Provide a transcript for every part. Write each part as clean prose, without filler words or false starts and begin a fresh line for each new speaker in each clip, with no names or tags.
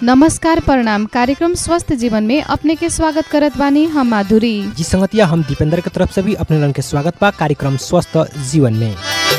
नमस्कार प्रणाम। कार्यक्रम स्वस्थ जीवन में अपने के स्वागत करत बानी हम माधुरी
जी संगतिया। हम दीपेंद्र के तरफ से भी अपने रंग के स्वागत बा कार्यक्रम स्वस्थ जीवन में।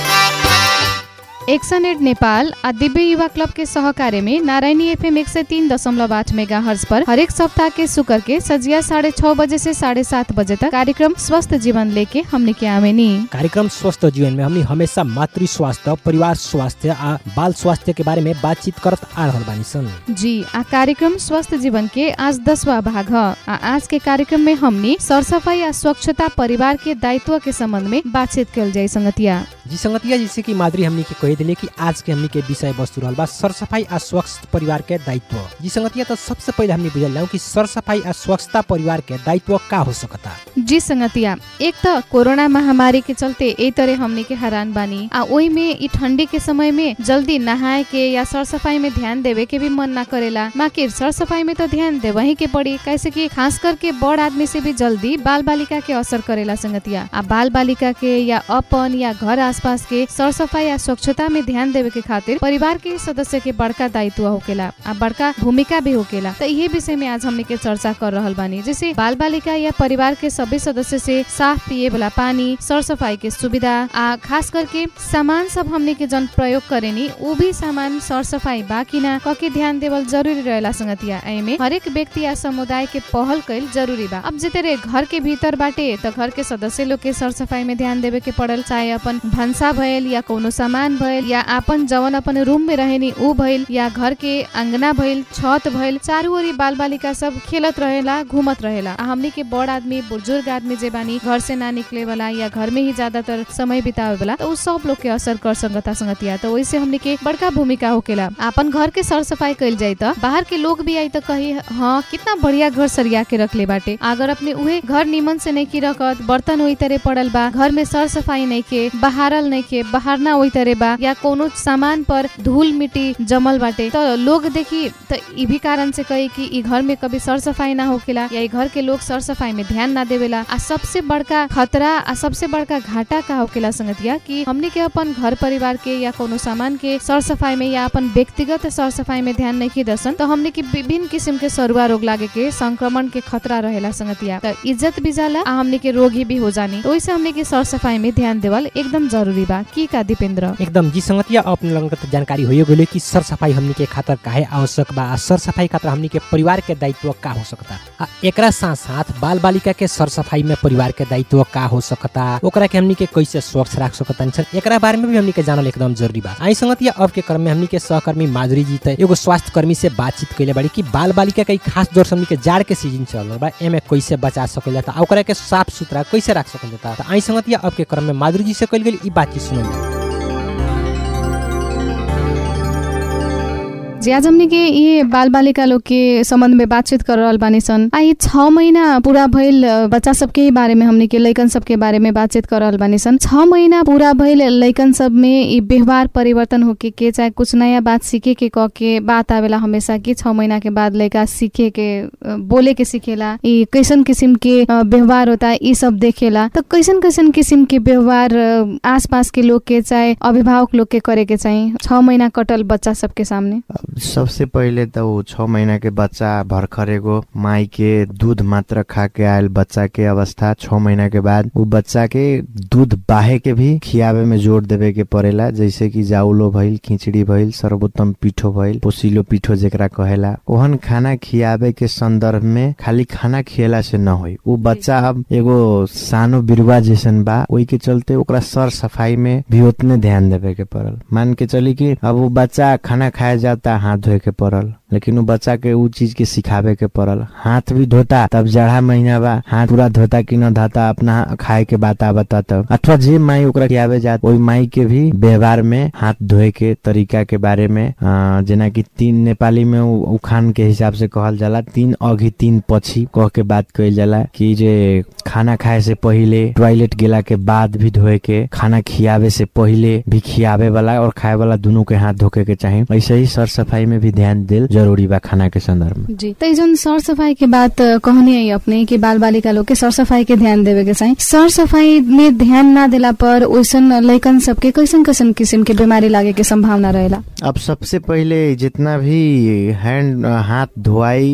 एक्सन एड नेपाल आ दिव्य युवा क्लब के सहकार्य में नारायणी FM 103.8 मेगाहर्ट्ज पर हरेक सप्ताह के शुक्र के सजिया 6:30 बजे से 7:30 बजे तक कार्यक्रम स्वस्थ जीवन लेके हमने के आवेनी।
कार्यक्रम स्वस्थ जीवन में हमने हमेशा मातृ स्वास्थ्य, परिवार स्वास्थ्य आ बाल स्वास्थ्य के बारे में बातचीत करत आ रहल बानी सन।
जी आ कार्यक्रम स्वस्थ जीवन के आज 10वां भाग है। आज के कार्यक्रम में हमने सरसफाई आ स्वच्छता परिवार के दायित्व के संबंध में बातचीत कल जाए संगतिया।
जी संगतिया, जैसे कि माधुरी हमने के कह दिले कि आज के हमने के विषय वस्तु रहल बा सरसफाई आ स्वच्छ परिवार के दायित्व। जी संगतिया, तो सबसे पहले हमने बुझल जाऊं कि सरसफाई आ स्वच्छता परिवार के दायित्व का हो सकता।
जी संगतिया, एक तो कोरोना महामारी के चलते ए तरह हमने के हैरान बानी आ ओई में ई ठंडी के समय में जल्दी नहाए के या सरसफाई में ध्यान देवे के भी मन ना करेला। माकिर सरसफाई में तो ध्यान देवे ही के पड़ी, कैसे कि खास करके बड़ आदमी से भी जल्दी बाल बालिका के असर करेला संगतिया। आ बाल बालिका के या अपन या घर आसपास के सरसफाई या स्वच्छता में ध्यान देवे के खातिर परिवार के सदस्य के बड़का दायित्व होकेला आ बड़का भूमिका भी होकेला। तो ये विषय में आज हमने के चर्चा कर रहल बानी। जैसे बाल बालिका या परिवार के सभी सदस्य से साफ पिए वाला पानी, सरसफाई के सुविधा आ खास करके सामान सब हमने के जन प्रयोग करेनी वो भी सामान सरसफाई बा कि ना कके ध्यान देवल जरूरी रहेला संगतिया। एमे हरेक व्यक्ति या समुदाय के पहल कईल जरूरी बा। अब जेतरे घर के भीतर बाटे तो घर के सदस्य लोग के सरसफाई में ध्यान देवे के पड़ल, चाहे अपन भंसा भइल या कोनो सामान भइल या अपन जवन अपन रूम में रहेनी ऊ भइल या घर के अंगना भइल, छत भइल, चारू ओरी बाल बालिका सब खेलत रहेला, घूमत रहेला। हमने के बड़ आदमी, बुजुर्ग आदमी जे बानी घर से ना निकले वाला या घर में ही ज्यादातर समय बितावे वाला, तो उ सब लोग के असर कर संगतिया। तो वैसे हमने के बड़का भूमिका होकेला। अपन घर के सर सफाई कइल जाए तो बाहर के लोग भी आई तो कही हाँ कितना बढ़िया घर सरिया के रखले बाटे। अगर अपने उहे घर निमन से नहीं की रखत, बर्तन वही तरह पड़ल बा, घर में सर सफाई नहीं के, बहारल नहीं के, बहारना वही तरह बा या कोनो सामान पर धूल मिट्टी जमल बाटे, तो लोग देखी तो ई भी कारण से कही कि ई घर में कभी सर सफाई ना होकेला या ई घर के लोग सर सफाई में ध्यान ना देवेला। आ सबसे बड़का खतरा आ सबसे बड़का घाटा का होकेला संगतिया कि हमने के अपन घर परिवार के या कोनो सामान के सर सफाई में या अपन व्यक्तिगत सर सफाई में ध्यान नहीं दसन तो हमने के विभिन्न किस्म के सरुआ रोग लागे के संक्रमण के खतरा रहेला संगतिया। तो इज्जत भी जाला आ हमने के रोगी भी हो जानी। तो वैसे हमने के सर सफाई में ध्यान देवल एकदम जरूरी बा की का दीपेंद्र।
एकदम जी संगतिया, अपने लोगन के जानकारी होइए गेले कि सरसफाई हमनी के खातिर काहे आवश्यक बा। सरसफाई खातिर हमनी के परिवार के दायित्व का हो सकता। एकरा साथ साथ बाल बालिका के सरसफाई में परिवार के दायित्व का हो सकता, ओकरा के हमनी के कैसे स्वच्छ रख सकतन छन, एकरा बारे में भी हमनी के जानल एकदम जरूरी बा। आई संगतिया, अब के क्रम में हमनी के सहकर्मी माधुरी जी त एगो स्वास्थ्य कर्मी से बातचीत कइले बाड़ी कि बाल बालिका के खास दौर हमनी के जाड़ के सीजन चल रहल बा, एमे कैसे बचा सकेला त ओकरा के साफ सुथरा कैसे रख सकेला। त आई संगतिया, अब के क्रम में माधुरी जी से कइल गेल ई बातचीत सुनल।
जी आज हमने के ये बाल बालिका लोग के संबंध में बातचीत कर रहल बानी सन। आ ये 6 महीना पूरा भइल बच्चा सबके ही बारे में हमने के लइकन सब के बारे में बातचीत कर रहल बानी सन। 6 महीना पूरा भइल लइकन सब में ये व्यवहार परिवर्तन होके के चाहे कुछ नया बात सीखे के कह के बात आवेला हमेशा कि 6 महीना के बाद लइका सीखे के बोले के सीखेला, ये कैसन किस्म के व्यवहार होता है ये सब देखेला। तो कैसन कैसन किस्म के व्यवहार आसपास के लोग के चाहे अभिभावक लोग के करे के चाहिए 6 महीना कटल बच्चा सबके सामने।
सबसे पहिले त वो 6 महीना के बच्चा भर्खर गो माई के दूध मात्र खा के आयल बच्चा के अवस्था 6 महीना के बाद वो बच्चा के दूध बाहे के भी खियावे में जोर देवे के पड़ेला। जैसे कि जाउलो भइल, खिचड़ी भइल, सर्वोत्तम पीठो भइल, पोसिलो पीठो जेकरा कहेला, ओहन खाना खियावे के संदर्भ में खाली खाना खियला से न होई। वो बच्चा अब एगो सानो बिरुवा जैसन बा, ओई के चलते ओकरा सर सफाई में भी उतने ध्यान देवे के पड़ल। मान के चली कि अब वो बच्चा खाना खाए जाता हाथ धोए के पड़ल, लेकिन वो बच्चा के उ चीज के सिखावे के पड़ल। हाथ भी धोता तब जाड़ा महीना बा, हाथ पूरा धोता कि न धोता अपना खाए के बात आवता तब, अथवा जे माई ओकरा खियावे जात ओई माई के भी व्यवहार में हाथ धोए के तरीका के बारे में जेना कि 3 नेपाली में उखान के हिसाब से कहल जाला 3 अघि 3 पछि कह के बात कइल जाला कि जे खाना खाए से पहिले, टॉयलेट गेला के बाद भी धोए के, खाना खियावे से पहिले भी खियावे वाला और खाए वाला दोनों के हाथ धोके के चाहिए। ऐसे ही सर सफाई में भी ध्यान देल जरूरी बा खाना के संदर्भ में।
जी तो जन सर सफाई के बात कहनी है अपने कि बाल बालिका लोग के सर सफाई के ध्यान देवे के चाहिए। सर सफाई में ध्यान ना देला पर ओइसन लइकन सबके कैसन कैसन किस्म के बीमारी लागे के संभावना रहेला।
अब सबसे पहिले जितना भी हाथ धोआई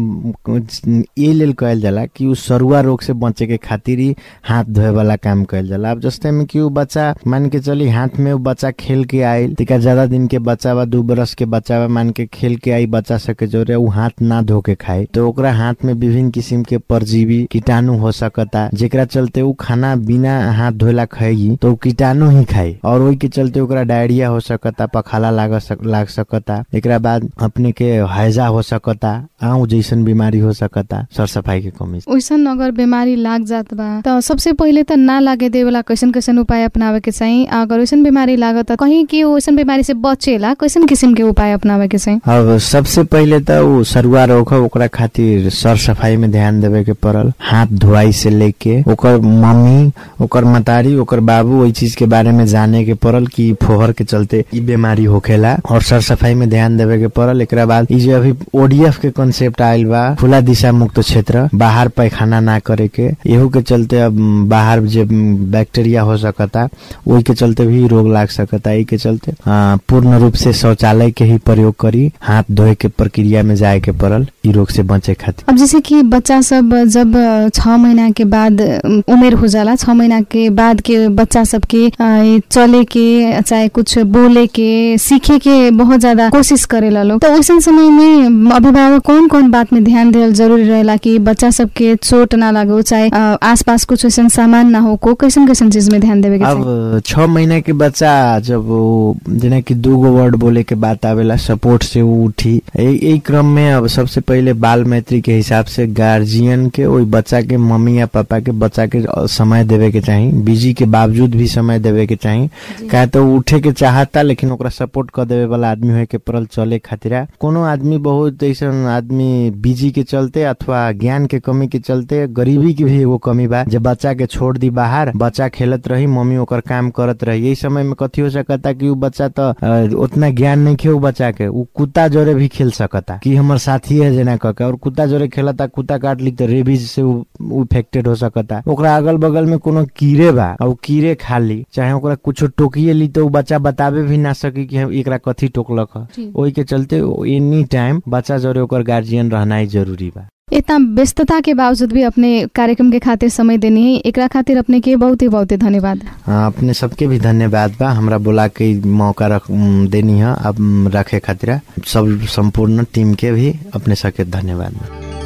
ये लेल कहल जाला कि उ सरुआ रोग से बचे के खातिर ही हाथ धोए वाला काम कहल जाला। अब जस्ते में कि उ बच्चा मान के चली हाथ में उ बच्चा खेल के आयल तिका ज्यादा दिन के बच्चा बा 2 बरस के बच्चा बा मान के खेल के आई बच्चा सके जोरे उ हाथ ना धो के खाए तो ओकरा हाथ में विभिन्न किस्म के परजीवी कीटाणु हो सकता जेकरा चलते उ खाना बिना हाथ धोला खाएगी तो कीटाणु ही खाए और वही के चलते ओकरा डायरिया हो सकता पखाला लाग सकता एकरा बाद अपने के हैजा हो सकता आऊ जैसन बीमारी हो सकता सर सफाई के कमी से।
ओइसन अगर बीमारी लाग जात बा तो सबसे पहिले त ना लागे देवेला कैसन कैसन उपाय अपनावे के चाहिए। अगर ओइसन बीमारी लागत कहीं कि ओइसन बीमारी से बचेला कैसन किस्म के उपाय अपनावे के चाहिए।
अब सबसे पहिले त उ सरुआ रोग है ओकरा खातिर सर सफाई में ध्यान देवे के पड़ल। हाथ धोआई से लेके ओकर मम्मी ओकर मतारी ओकर बाबू ओई चीज के बारे में जाने के पड़ल कि फोहर के चलते ई बीमारी होखेला और सर सफाई में ध्यान देवे के पड़ल। एकरा बाद ई जो अभी ओडीएफ के कांसेप्ट आइल बा खुला दिशा मुक्त क्षेत्र बाहर पैखाना ना करे के एहू के चलते अब बाहर जे बैक्टीरिया हो सकता ओई के चलते भी रोग लाग सकता। ई के चलते पूर्ण रूप से शौचालय के ही प्रयोग करी हाथ धोए के प्रक्रिया में जाए के पड़ल ई रोग से बचे खातिर।
अब जैसे कि बच्चा सब जब 6 महीना के बाद उमेर हो जाला 6 महीना के बाद के बच्चा सबके चले के चाहे कुछ बोले के सीखे के बहुत ज्यादा कोशिश करेला लोग तो उस समय में अभिभावक कौन कौन बात में ध्यान देल जरूरी रहेला कि बच्चा सबके चोट ना लागो चाहे आसपास कुछ ऐसा सामान ना हो को कैसन कैसन चीज में ध्यान देवे के चाहिए।
अब 6 महीना के बच्चा जब जेना कि 2 गो वर्ड बोले के बात आवेला सपोर्ट से वो उठी यही क्रम में अब सबसे पहिले बाल मैत्री के हिसाब से गार्जियन के ओई बच्चा के मम्मी या पापा के बच्चा के समय देवे के चाहिए। बिजी के बावजूद भी समय देवे के चाहिए काहे तो उठे के चाहता लेकिन ओकरा सपोर्ट कर देवे वाला आदमी होए के पड़ल चले खातिर। कोनो आदमी बहुत ऐसा आदमी बिजी के चलते अथवा ज्ञान के कमी के चलते गरीबी की भी एगो कमी बा जब बच्चा के छोड़ दी बाहर बच्चा खेलत रही मम्मी ओकर काम करत रही यही समय में कथी हो सकता कि उ बच्चा तो उतना ज्ञान नहीं खे उ बच्चा के उ कुत्ता जोरे भी खेल सकता कि हमर साथी है जना कह के और कुत्ता जोरे खेलता कुत्ता काट ली तो रेबीज से इफेक्टेड हो सकता। ओकरा अगल बगल में कोनो कीड़े बा और कीड़े खा ली चाहे ओकरा कुछ टोकिए ली तो बच्चा बतावे भी ना सकी कि एकरा कथी टोकलक है ओई के चलते एनी टाइम बच्चा जोरे ओकर गार्जियन रहना ही जरूरी बा।
इतना व्यस्तता के बावजूद भी अपने कार्यक्रम के खातिर समय देनी है एकरा खातिर अपने के बहुत ही धन्यवाद।
अपने सबके भी धन्यवाद बा हमरा बोला के मौका देनी है अब रखे खातिर सब संपूर्ण टीम के भी अपने सबके धन्यवाद।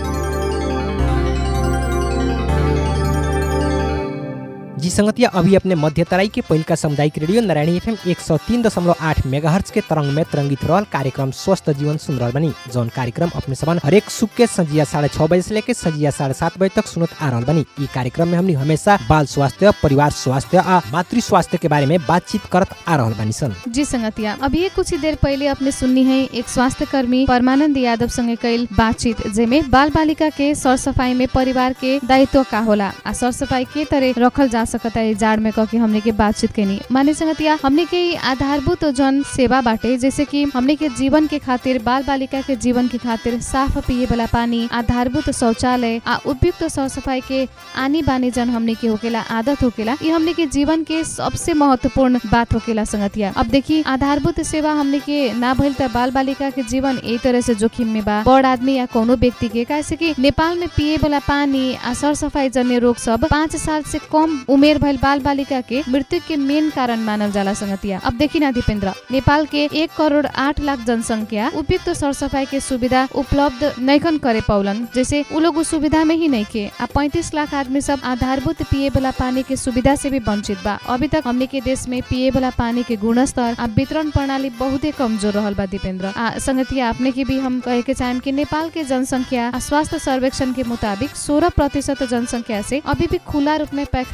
जी संगतिया अभी अपने मध्य तराई के पहिलका सामुदायिक रेडियो नारायणी एफएम 103.8 मेगाहर्ट्ज के तरंग में तरंगित रहल कार्यक्रम स्वस्थ जीवन सुन रहल बनी जौन कार्यक्रम अपने सबन हरेक सुख के संजिया 6:30 बजे से लेके संजिया 7:30 बजे तक सुनत आ रहल बनी। ई कार्यक्रम में हमनी हमेशा बाल स्वास्थ्य परिवार स्वास्थ्य आ मातृ स्वास्थ्य के बारे में बातचीत करत आ रहल बनी सन। जी संगतिया अभी कुछ ही देर पहले अपने सुननी है एक स्वास्थ्य कर्मी परमानंद यादव संगे कईल बातचीत जेमे बाल बालिका के सर सफाई में परिवार के दायित्व का होला आ सर सफाई के तरह रखल जा सकता है जाड़ में कह हमने के बातचीत केनी माने संगतिया हमने के आधारभूत जन सेवा बाटे जैसे कि हमने के जीवन के खातिर बाल बालिका के जीवन के खातिर साफ पिए वाला पानी आधारभूत शौचालय आ उपयुक्त सर सफाई के आनी बानी जन हमने के होकेला आदत होकेला ये हमने के जीवन के सबसे महत्वपूर्ण बात होकेला संगतिया। अब देखी आधारभूत सेवा हमने के ना भइल त बाल बालिका के जीवन यही तरह से जोखिम में बा बड़ आदमी या कोनो व्यक्ति के कैसे कि नेपाल में पिए वाला पानी आ सर सफाई जन्य रोग सब 5 साल से कम उमेर भइल बाल बालिका के मृत्यु के मेन कारण मानल जाला संगतिया। अब देखी ना दीपेंद्र नेपाल के 1 करोड़ 8 लाख जनसंख्या उपयुक्त सर सफाई के सुविधा उपलब्ध नैखन करे पौलन जैसे उ लोग सुविधा में ही नहीं के 35 लाख आदमी सब आधारभूत पिए वाला पानी के सुविधा से भी वंचित बा। अभी तक हमने के देश में पिए वाला पानी के गुणस्तर आ वितरण प्रणाली बहुत ही कमजोर रहल बा दीपेंद्र। संगतिया अपने की भी हम कहे के चाहेम कि नेपाल के जनसंख्या स्वास्थ्य सर्वेक्षण के मुताबिक 16% जनसंख्या से अभी भी खुला रूप में पैखाना पेशाब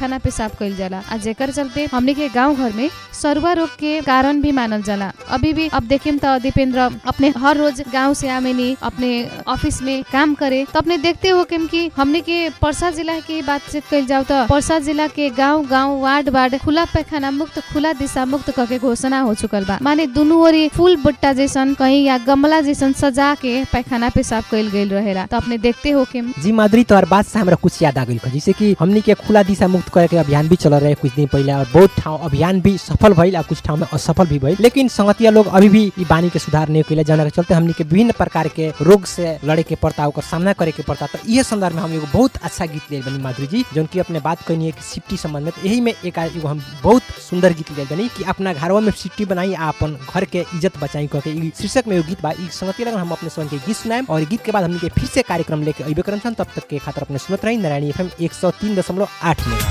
पेशाब कइल जाला आ जेकर चलते हमनी के गांव घर में सरुआ रोग के कारण भी मानल जाला। अभी भी अब देखेम त दीपेंद्र अपने हर रोज गांव से आमेनी अपने ऑफिस में काम करे तो अपने देखते हो कि हमनी के पर्सा जिला की बातचीत कइल जाओ तो पर्सा जिला के गांव वार्ड खुला पैखाना मुक्त खुला दिशा मुक्त करके घोषणा हो चुकल बा। माने दुनू ओरी फूल बुट्टा जैसन कहीं या गमला जैसन सजा के पैखाना पेशाब कइल गइल रहेला। तो अपने देखते हो कि
जी माधुरी तोहर बात से हमरा कुछ याद आ गइल जैसे कि हमनी के खुला दिशा मुक्त करे के अभियान भी चल रहे कुछ दिन पहले और बहुत ठाव अभियान भी सफल भइल और कुछ ठाव में असफल भी भइल, लेकिन संगतिया लोग अभी भी ई बानी के सुधार नहीं कइले जाना के चलते हमनी के विभिन्न प्रकार के रोग से लड़े के पड़ता ओकर सामना करे के पड़ता। तो इहे संदर्भ में हम एगो बहुत अच्छा गीत ले बनी माधुरी जी जोन की अपने बात कहनी है कि सिफ्टी संबंध में। यही में एक एगो हम बहुत सुंदर गीत ले बनी कि अपना घरवा में सिफ्टी बनाई आ अपन घर के इज्जत बचाई कह के ई शीर्षक में एगो गीत बा। ई संगतिया लगन हम अपने सन के गीत सुनाएम और गीत के बाद हमनी के फिर से कार्यक्रम लेके अइबे करम सन। तब तक के खातिर अपने सुनत रही नारायणी एफएम 103.8 में।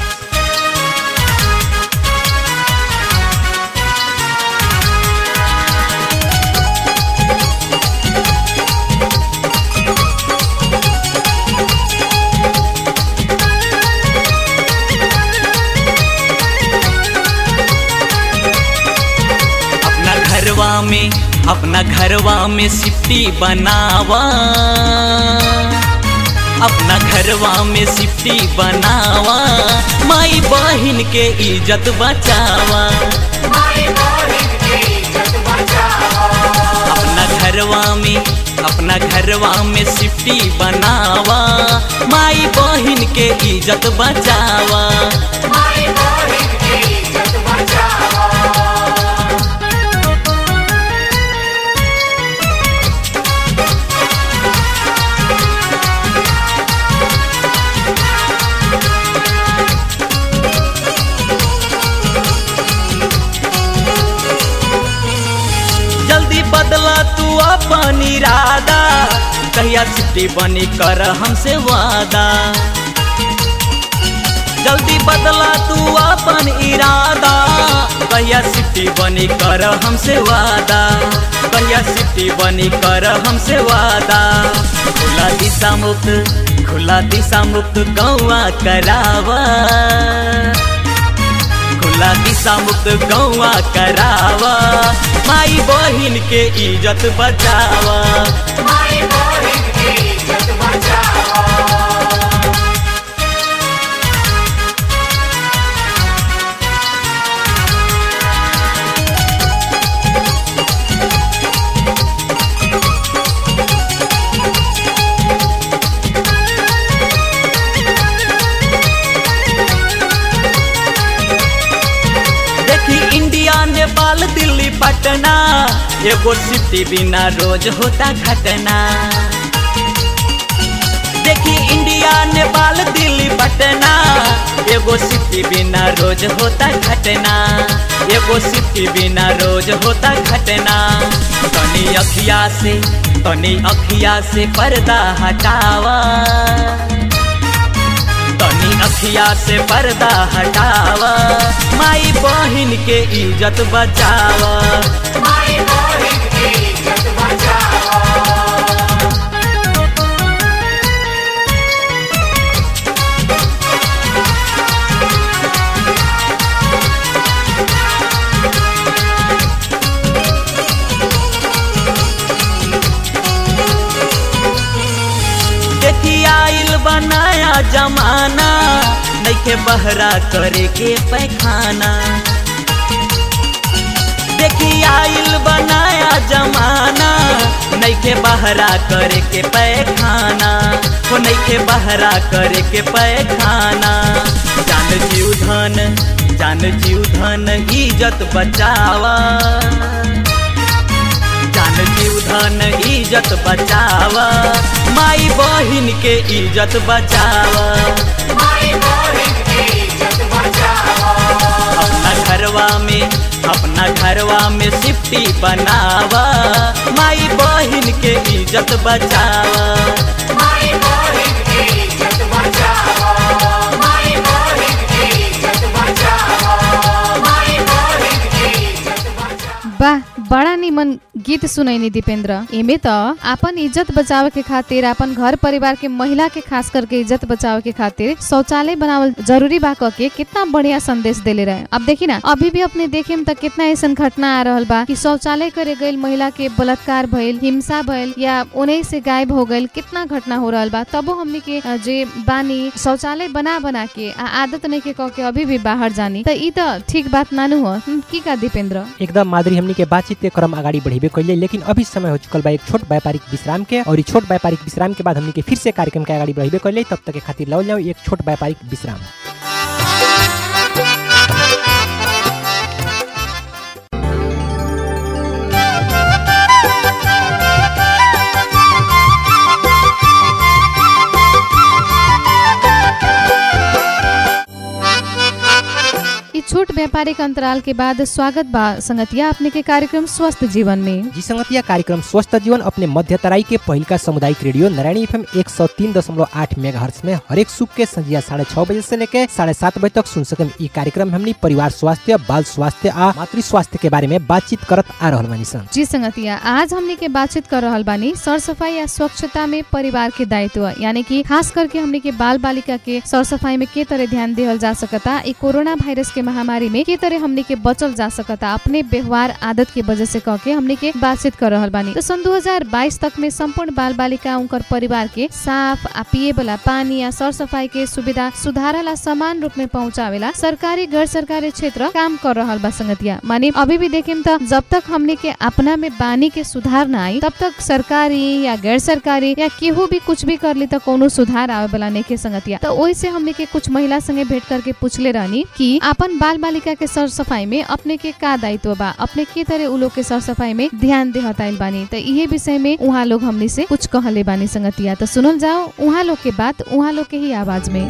अपना घरवा में सिफ्टी बनावा, अपना घरवा में सिफ्टी बनावा, माई बहिन के इज्जत बचावा, अपना घरवा में सिफ्टी बनावा, माई बहिन के इज्जत बचावा। बदला तू अपन इरादा, कहिया सिफ्टी बनी कर हमसे वादा। जल्दी बदला तू अपन इरादा, कहिया सिफ्टी बनी कर हमसे वादा, कहिया सिफ्टी बनी कर हमसे वादा। खुला दिशा मुक्त गौवा करावा, खुला दिशा मुक्त गौवा करावा, माई बहिन के इज्जत बचावा, माई बहिन के इज्जत बचावा। नेपाल दिल्ली पटना एगो सिफ्टी बिना रोज होता घटना। देखी इंडिया नेपाल दिल्ली पटना एगो सिफ्टी बिना रोज होता घटना, एगो सिफ्टी बिना रोज होता घटना। तनी अखिया से पर्दा हटावा, तनी अखिया से पर्दा हटावा, माई बहिन के इज्जत बचावा, माई बहिन के इज्जत बचावा। देखी आइल बनाया जमाना, नइखे बहरा करे के पैखाना। देखी आइल बनाया जमाना, नइखे बहरा करे के पैखाना, हो नइखे बहरा करे के पैखाना। जान जीव धन इज्जत बचावा, जान जीव धन इज्जत बचावा, माई बहिन के इज्जत बचावा, माई बहिन के इज्जत बचावा। अपना घरवा में सिफ्टी बनावा, माई बहिन के इज्जत बचावा, माई बहिन के इज्जत बचावा, माई बहिन के इज्जत बचावा, माई बहिन के इज्जत बचावा।
वाह, बड़ा निमन जवन गीत सुनैनी दीपेंद्र, एमे त आपन इज्जत बचावे के खातिर, आपन घर परिवार के महिला के खास करके इज्जत बचावे के खातिर शौचालय बनावल जरूरी बा कह के कितना बढ़िया संदेश देले रहे। अब देखी ना, अभी भी अपने देखे में त कितना ऐसा घटना आ रहल बा कि शौचालय करे गईल महिला के बलात्कार भइल, हिंसा भइल या उन्हीं से गायब हो गईल, कितना घटना हो रहल बा। तबो हमनी के जे बानी शौचालय बना के आदत नहीं के कह के अभी भी बाहर जानी, त ई त ठीक बात नानू हो की का दीपेंद्र?
एकदम माधुरी, हमनी के बातचीत के क्रम आगाड़ी बढ़ेबे कइले, लेकिन अभी समय हो चुकल बा एक छोट व्यापारिक विश्राम के, और ई छोट व्यापारिक विश्राम के बाद हमनी के फिर से कार्यक्रम के आगाड़ी बढ़ेबे कइले। तब तक के खातिर लाओ जाओ एक छोट व्यापारिक विश्राम।
छोट व्यापारिक अंतराल के बाद स्वागत बा संगतिया अपने के कार्यक्रम स्वस्थ जीवन में।
जी संगतिया, कार्यक्रम स्वस्थ जीवन अपने मध्य तराई के पहिलका सामुदायिक रेडियो नारायणी एफएम 103.8 मेगाहर्ट्ज में हरेक सुख के संझिया 6:30 बजे से लेके 7:30 बजे तक सुन सकम। ई कार्यक्रम हमनी परिवार स्वास्थ्य, बाल स्वास्थ्य आ मातृ स्वास्थ्य के बारे में बातचीत करत आ रहल बानी सन।
जी संगतिया, आज हमनी के बातचीत कर रहल बानी सर सफाई या स्वच्छता में परिवार के दायित्व, यानी कि खास करके हमनी के बाल बालिका के सर सफाई में के तरह ध्यान देवल जा सकता, ई कोरोना वायरस के महामारी में के तरह हमनी के बचल जा सकता अपने व्यवहार आदत के वजह से कह के हमनी के बातचीत कर रहल बानी। तो सन 2022 तक में संपूर्ण बाल बालिका उनकर परिवार के साफ आ पिए वाला पानी या सर सफाई के सुविधा सुधारला समान रूप में पहुंचावेला सरकारी गैर सरकारी क्षेत्र काम कर रहल बा संगतिया। माने अभी भी देखेम त जब तक हमनी के अपना में बानी के सुधार ना आई, तब तक सरकारी या गैर सरकारी या केहू भी कुछ भी कर ली त कोनो सुधार आवे वाला नहीं के संगतिया। तो ओइ से हमनी के कुछ महिला संगे भेंट करके पूछले रहनी कि अपन बाल बालिका के सर सफाई में अपने के का दायित्व बा, अपने के तरह उ लोग के सर सफाई में ध्यान देहताइल बानी। तो इहे विषय में उहाँ लोग हमनी से कुछ कहले बानी संगतिया। तो सुनल जाओ उहाँ लोग के बात उहाँ लोग के ही आवाज में।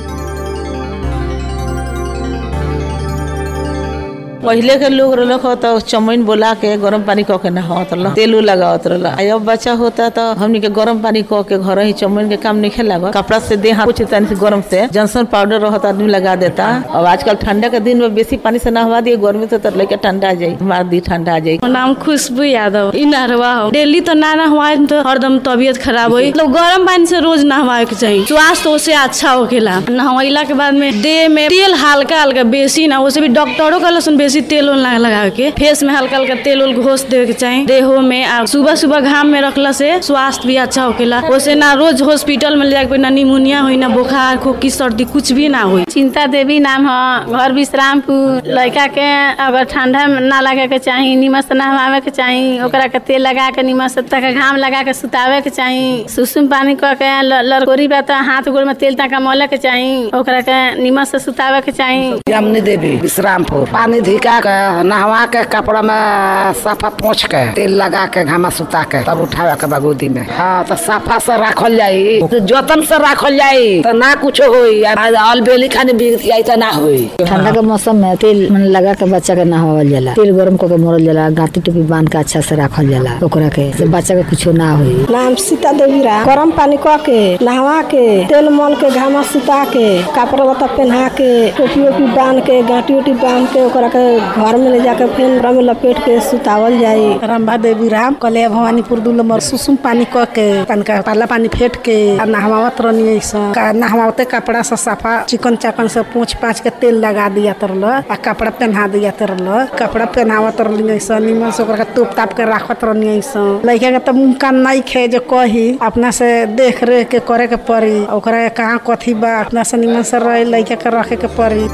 पहले के लोग रख तो चमैन बोला के गरम पानी क के नहावत रह, तेल लगावत रह। अब बच्चा होता तो हमनी के गरम पानी क के घर ही चमैन के काम नहीं लगा, कपड़ा से देह हाथ से गरम से जॉनसन पाउडर रहता आदमी लगा देता। अब आजकल ठंडा के दिन में बेसी पानी से नहवा दिए, गर्मी से लड़के ठंडा आ जाये, हमारा दी ठंडा आ जाये।
नाम खुशबू यादव। इ नहवा हो डेली तो ना नहवाए तो हरदम तबियत खराब हो। मतलब गरम पानी से रोज नहवाए के चाहिए, स्वास्थ्य उससे अच्छा होकेला। नहवाइला के बाद में देह में तेल हल्का हल्का बेसी ना, उसे भी डॉक्टरों का लसन बेसी तेल लगा के फेस में हल्का हल्का तेल घोष देवे के चाहिए देहो में। सुबह सुबह घाम में रखला से स्वास्थ्य भी अच्छा होकेला। उसे ना रोज हॉस्पिटल में ले जाके ना निमोनिया हुई, ना बुखार खोखी सर्दी कुछ भी ना हुई।
चिंता देवी नाम है, घर विश्रामपुर। लड़का के अगर ठंडा ना लगे के चाहिए, नीमक से नहवावे के चाहिए, ओकरा के तेल लगा के नीमक से तक घाम लगा के सुतावे के चाहिए। सुसुम पानी क के लड़कोरी बात हाथ गोड़ में तेल तक मले के चाहिए, ओकरा के नीमक से सुतावे के चाहिए।
यमुनी देवी विश्रामपुर। पानी धिका के नहवा के कपड़ा में साफा पोंछ के तेल लगा के घामा सुता के तब उठावे के बगोदी में। हाँ तो साफा से राखल जाई, तो जतन से राखल जाई तो ना कुछ होई। अलबेली खानी बिगड़ जाई तो ना होई।
ठंडा के मौसम में तेल लगा के बच्चा के नहवावल जाला, तेल गरम करके मोरल जाला, गांठी टोपी बांध के अच्छा से राखल जाला ओकरा के, से बच्चा के कुछ ना होई।
नाम सीता देवी रा। गरम पानी क के नहवा के तेल मल के घामा सुता के कपड़ा लत्ता पहना के टोपी ओपी बांध के गांठी उठी बांध के ओकरा के घर में ले जाके फिर में लपेट के सुतावल जाई।
रंभा देवी राम कले भवानीपुर दुलमर। सुसुम पानी क के तनका पाला पानी फेट के नहवावत रहनी। नहवाते कपड़ा से साफा चिकन चाकन से पोंछ पाँच के तेल लगा दिया तरल आ कपड़ा पहना दिया तरल। कपड़ा पहनावत रहनी नीमन से ओकरा तोप ताप के राखत रहनी। लड़का के तो मुमकान नहीं खे जो कही अपना से देख रेख के करे के पड़ी, ओकरा कहाँ कथी बा अपना से नीमन से रहे लड़का के रखे के पड़ी।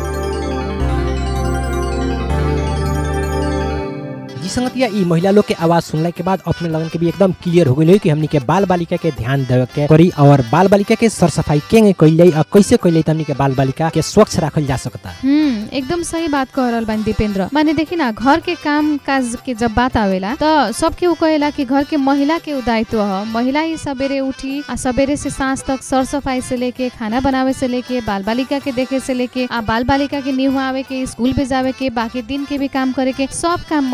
संगतिया ई महिला लोग के आवाज सुनने के बाद अपने लगन के भी एकदम क्लियर हो गई कि हमनी के बाल बालिका के ध्यान देवे के करी और बाल बालिका के सर सफाई केंगे कइले और कैसे कइले हमनी के बाल बालिका के स्वच्छ रखल जा सकता।
एकदम सही बात कह रहल बानी दीपेंद्र। माने देखी ना, घर के काम काज के जब बात आवेला तो सबके उ कहेला कि घर के महिला के दायित्व है। महिला ही सवेरे उठी आ सवेरे से सांझ तक सर सफाई से लेके खाना बनावे से लेके बाल बालिका के देखे से लेके आ बाल बालिका के निहुआवे के स्कूल भेजावे के बाकी दिन के भी काम करे के सब काम महिला के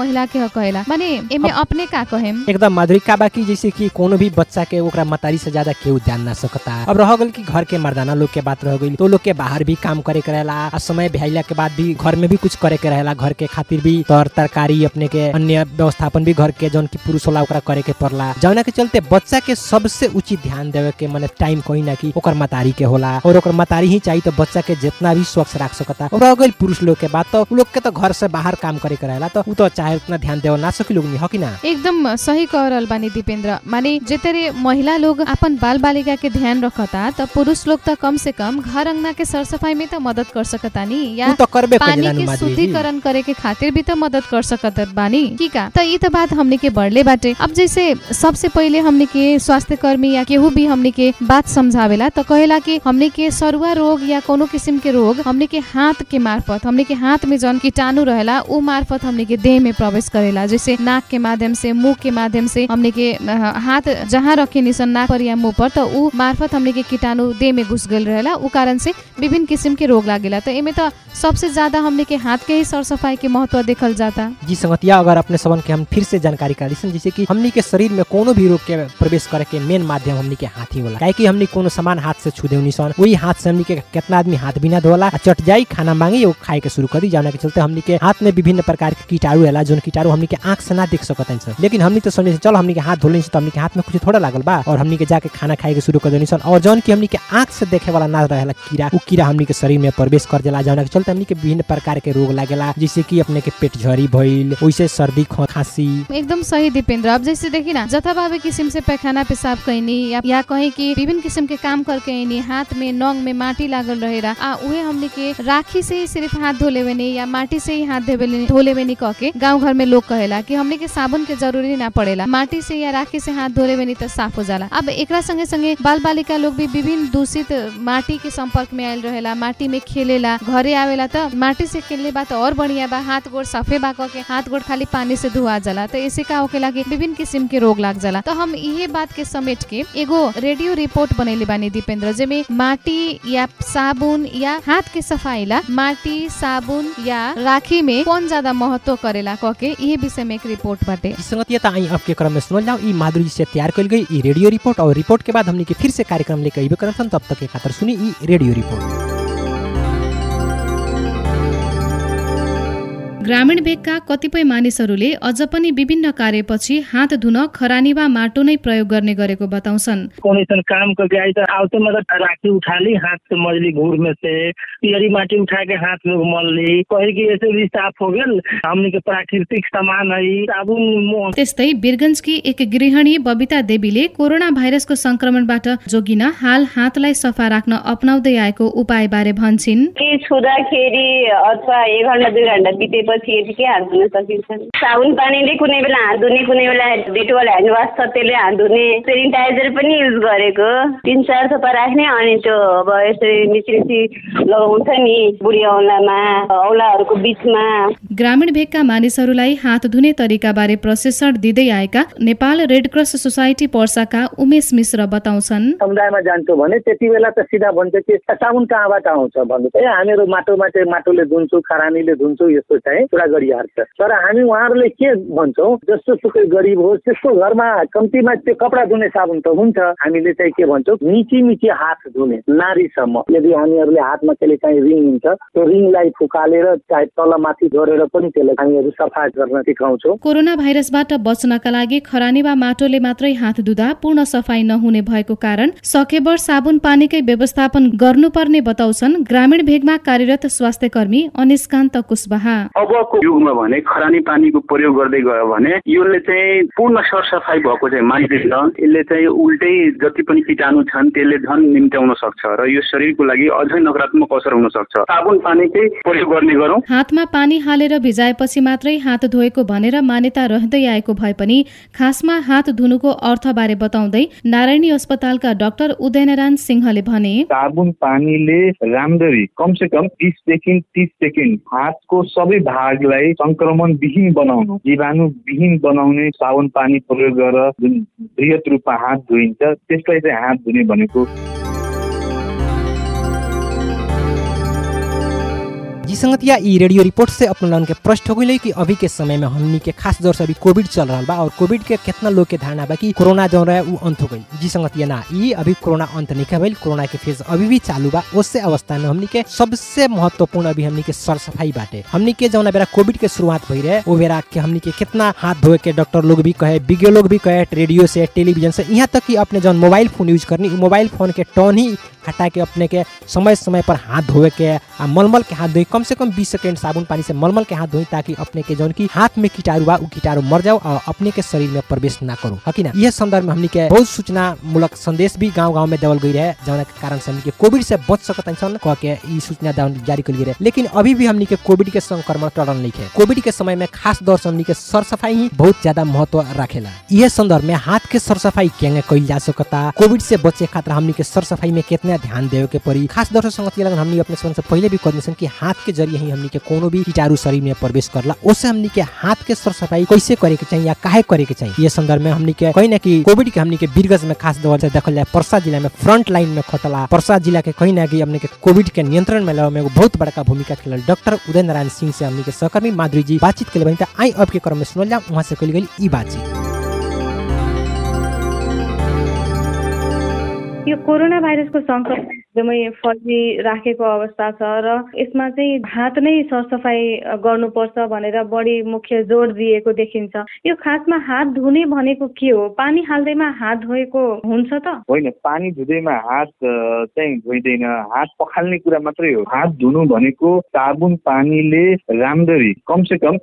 कहेला माने एमे अपने का कहेम
एकदम माधुरिका बाकी जैसे कि कोनो भी बच्चा के ओकरा मतारी से ज्यादा केहू ध्यान ना सकता। अब रह गल कि घर के मर्दाना लोग के बात रह गई तो लोग के बाहर भी काम करे के रहेला आ समय भइला के बाद भी घर में भी कुछ करे के रहेला घर के खातिर भी तरकारी अपने के अन्य व्यवस्थापन भी घर के जौन की पुरुष होला ओकरा करे के पड़ला जौना के चलते बच्चा के सबसे उचित ध्यान देवे के माने टाइम कहीं ना कि ओकर मतारी के होला और ओकर मतारी ही चाहिए तो बच्चा के जितना भी स्वच्छ रख सकता। और रह गई पुरुष लोग के बात तो उ लोग के तो घर से बाहर काम करे के रहेला तो उ तो चाहे उतना ध्यान देवे ना सकी लोग नहीं हो कि ना।
एकदम सही कह रहल बानी दीपेंद्र माने जेतरे महिला लोग अपन बाल बालिका के ध्यान रखता तो पुरुष लोग तो कम से कम घर अंगना के सरसफाई में तो मदद कर सकता नी या पानी के शुद्धिकरण करे के खातिर भी तो मदद कर सकता बानी की का। तो ये तो बात हमने के बढ़ले बाटे। अब जैसे सबसे पहले हमने के स्वास्थ्य कर्मी या केहू भी हमने के बात समझावेला तो कहेला कि हमने के सरुआ रोग या कोनो किस्म के रोग हमने के हाथ के मार्फत हमने के हाथ में जौन कीटाणु रहेला उ मार्फत हमने के देह में प्रवेश करेला जैसे नाक के माध्यम से मुंह के माध्यम से हमने के हाथ जहाँ रखे निसन नाक पर या मुंह पर तो उ मार्फत हमने के कीटाणु देह में घुस गल रहेला उ कारण से विभिन्न किस्म के रोग लागेला। तो एमे तो सबसे ज्यादा हमने के हाथ के ही सरसफाई के महत्व देखल जाता।
जी संगतिया अगर अपने सबन के हम फिर से जानकारी कर लीसन जैसे कि हमनी के शरीर में कोनो भी रोग के प्रवेश करे के मेन माध्यम हमनी के हाथ ही होला काहे कि हमनी कोनो सामान हाथ से छू देउनी सन वही हाथ से हमनी के कितना आदमी हाथ बिना धोला चट जाई खाना मांगी वो खाए के शुरू कर दी जाने के चलते हमनी के हाथ में विभिन्न प्रकार के कीटाणु होला जोन कीटाणु हमनी के आंख से ना देख सकतन सन लेकिन हमनी तो समझे चल हमनी के हाथ धोले तो हमनी के हाथ में कुछ थोड़ा लागल बा और हमनी के जाके खाना खाए के शुरू कर देनी सन और जोन की हमनी के आंख से देखे वाला ना रहेला कीड़ा उ कीड़ा हमनी के शरीर में प्रवेश कर देला जाने के चलते हमनी के विभिन्न प्रकार के रोग लागेला जैसे कि अपने के पेट झरी भइल वैसे सर्दी खांसी।
एकदम सही दीपेंद्र। अब जैसे देखी ना जथाभावी किस्म से पैखाना पेशाब कैनी या कहीं की विभिन्न किस्म के काम करके आईनी हाथ में नंग में माटी लागल रहेला आ उहे हमनी के राखी से ही सिर्फ हाथ धोले नहीं या माटी से ही हाथ धोले नहीं कह के गाँव घर में लोग कहेला कि हमनी के साबुन के जरूरी ना पड़ेला माटी से या राखी से हाथ धोले नहीं तो साफ हो जाला। अब एकरा संगे संगे बाल बालिका लोग भी विभिन्न दूषित माटी के संपर्क में आयल रहेला माटी में खेलेला घरे आवेला तो माटी से खेलने बा तो और बढ़िया बा हाथ गोड़ साफे बा के हाथ गोड़ खाली पानी से धुआ जाला तो ऐसे का होकेला कि विभिन्न किस्म के रोग लाग जाला। तो हम इहे बात के समेट के एगो रेडियो रिपोर्ट बनैले बानी दीपेंद्र जेमे माटी या साबुन या हाथ के सफाई ला माटी साबुन या राखी में कौन ज्यादा महत्व करेला कह के इहे विषय में एक रिपोर्ट बाटे।
संगतिया त आई अब के क्रम में सुनल जाओ ई माधुरी से तैयार कइल गई ई रेडियो रिपोर्ट और रिपोर्ट के बाद हमनी के फिर से कार्यक्रम लेके आइबे करन तब तक के खातिर सुनी ई रेडियो रिपोर्ट।
ग्रामीण भेगका कतिपय मानिसहरूले अझ पनि विभिन्न कार्यपछि हात धुन खरानी वा माटो नै प्रयोग गर्ने गरेको बताउँछन्।
काम करके आई तो आवते मतलब राखी उठा ली हाथ से मजली घूर में से पियरी माटी उठा के हाथ में मल ली कहे कि ऐसे भी साफ हो गल हमनी के प्राकृतिक सामान है साबुन।
त्यस्तै वीरगंजकी एक गृहिणी बबिता देवीले कोरोना भाइरसको संक्रमणबाट जोगिन हाल हातलाई सफा राख्न अपनाउँदै आएको उपाय बारे भन्छिन्।
छुँदाखेरि अथवा 1 घण्टा 2 घण्टा बितेपछि यतिकै हात धुन सकिन्छ। साबुन पानीले कुनै बेला हात धुने कुनै बेला डेटोल ह्यान्ड वास छ त्यसले हात धुने सेनिटाइजर पनि युज गरेको 3-4 थोपा राख्ने अनि त्यो अब यसरी मिचमिची लगाउँछ नि बुढी औँलामा औँलाहरूको बीचमा।
ग्रामीण भेगका मानिसहरूलाई हात धुने तरिका बारे प्रशिक्षण दिँदै आएका नेपाल रेड क्रस सोसाइटी पर्साका उमेश मिश्र बताउँछन्।
समुदायमा जान्छौ भने त्यति बेला त सिधा भन्छ कि साबुन कहाँबाट आउँछ भन्नु चाहिँ हामीहरू माटोले धुन्छौँ खरानीले धुन्छौँ यस्तो चाहिँ पुरा गरिहाल्छ। तर हामी उहाँहरूले के भन्छौँ जस्तो सुकै गरिब होस् त्यसको घरमा कम्तीमा त्यो कपडा धुने साबुन त हुन्छ हामीले चाहिँ के भन्छौँ मिची हात धुने नारीसम्म। यदि हामीहरूले हातमा कहिले काहीँ रिङ हुन्छ त्यो रिङलाई फुकालेर चाहे तल माथि जोडेर पनि त्यसलाई हामीहरू सफा गर्न सिकाउँछौँ।
कोरोना भाइरसबाट बच्नका लागि खरानी वा माटोले मात्रै हात धुँदा पूर्ण सफाई नहुने भएको कारण सकेबर साबुन पानीकै व्यवस्थापन गर्नुपर्ने बताउँछन् ग्रामीण भेगमा कार्यरत स्वास्थ्य कर्मी अनिस्कान्त कुशवाहा।
अबको युगमा भने खरानी पानीको प्रयोग गर्दै गयो भने यसले चाहिँ पूर्ण सरसफाई भएको चाहिँ मान्दैन। यसले चाहिँ उल्टै जति पनि कीटाणु छन् त्यसले झन् निम्त्याउन सक्छ र यो शरीरको लागि अझै नकारात्मक असर हुन सक्छ। साबुन पानीकै प्रयोग गर्ने गरौँ।
हातमा पानी हालेर भिजाएपछि मात्रै हात धोएको भनेर मान्यता रहँदै आएको भए पनि खासमा हात धुनुको अर्थबारे बताउँदै नारायणी अस्पतालका डाक्टर उदयनारायण सिंहले भने
साबुन पानीले राम्ररी कमसे कम 20 देखि 30 सेकेन्ड हातको सबै भागलाई संक्रमण विहीन बनाउनु जीवाणु विहीन बनाउने साबुन पानी प्रयोग गरेर जुन बृहत रूपमा हात धोइन्छ त्यसलाई चाहिँ हात धुने भनेको।
जी संगतिया ई रेडियो रिपोर्ट से अपना लोगन के प्रश्न हो गई कि अभी के समय में हमनी के खास दौर से अभी कोविड चल रहा बा और कोविड के कितना लोग के धारणा बा कि कोरोना जो रहा वो अंत हो गई। जी संगतिया ना, ई अभी कोरोना अंत नहीं भइल, कोरोना के फेज अभी भी चालू बा। उससे अवस्था में हमनी के सबसे महत्वपूर्ण अभी हमनी के सर सफाई बाटे। हमनी के जौना बेरा कोविड के शुरुआत भई रहे वो बेरा के हमनी के कितना हाथ धोए के डॉक्टर लोग भी कहे, विज्ञ लोग भी कहे, रेडियो से, टेलीविजन से, यहाँ तक कि अपने जौन मोबाइल फोन यूज करनी, मोबाइल फोन के टर्न ही हटा के अपने के समय समय पर हाथ धोए के आ मलमल के हाथ धोई, कम से कम 20 सेकंड साबुन पानी से मलमल के हाथ धोई, ताकि अपने के जौन की हाथ में कीटाणु बा उ कीटाणु मर जाओ और अपने के शरीर में प्रवेश ना करो। है कि ना? यह संदर्भ में हमनी के बहुत सूचना मूलक संदेश भी गांव-गांव में देवल गई रहे, जौन के कारण से हमनी के कोविड से बच सकत हन कह के ई सूचना जारी कइल रहे। लेकिन अभी भी हमनी के कोविड के संक्रमण टरल नहीं है। कोविड के समय में खास दौर से हमनी के सर सफाई ही बहुत ज्यादा महत्व रखेला। यह संदर्भ में हाथ के सर सफाई केंगे कइल जा सकता, कोविड से बचे खातिर हमनी के सर सफाई में कितना ध्यान देवे के पड़ी। खास दौर से संगति लगन हमनी अपने से पहले भी कहनी कि हाथ के जरिए ही हमनी के कोनो भी कीटाणु शरीर में प्रवेश करला, उससे हमनी के हाथ के सर सफाई कैसे करे के चाहिए या काहे करे के चाहिए। ये संदर्भ में हमनी के कहीं ना कि कोविड के हमनी के वीरगंज में खास दौर से देखल जाए पर्सा जिला में फ्रंट लाइन में खटला, पर्सा जिला के कहीं ना कि हमनी के कोविड के नियंत्रण में लावे में एगो बहुत बड़का भूमिका खेलल डॉक्टर उदय नारायण सिंह से हमनी के सहकर्मी माधुरी जी बातचीत के लिए आई अब के क्रम में सुनल जाओ, वहां से कइल गई ई बातचीत।
यो कोरोना भाइरसको संक्रमण एकदमै फैलिराखेको अवस्था छ र यसमा चाहिँ हात नै सरसफाई गर्नुपर्छ भनेर बढी मुख्य जोड दिएको देखिन्छ। यो खासमा हात धुने भनेको के हो? पानी हाल्दैमा हात धोएको हुन्छ त?
होइन, पानी धुँदैमा हात चाहिँ धोइँदैन, हात पखाल्ने कुरा मात्रै हो। हात धुनु भनेको साबुन पानीले राम्ररी कम से कम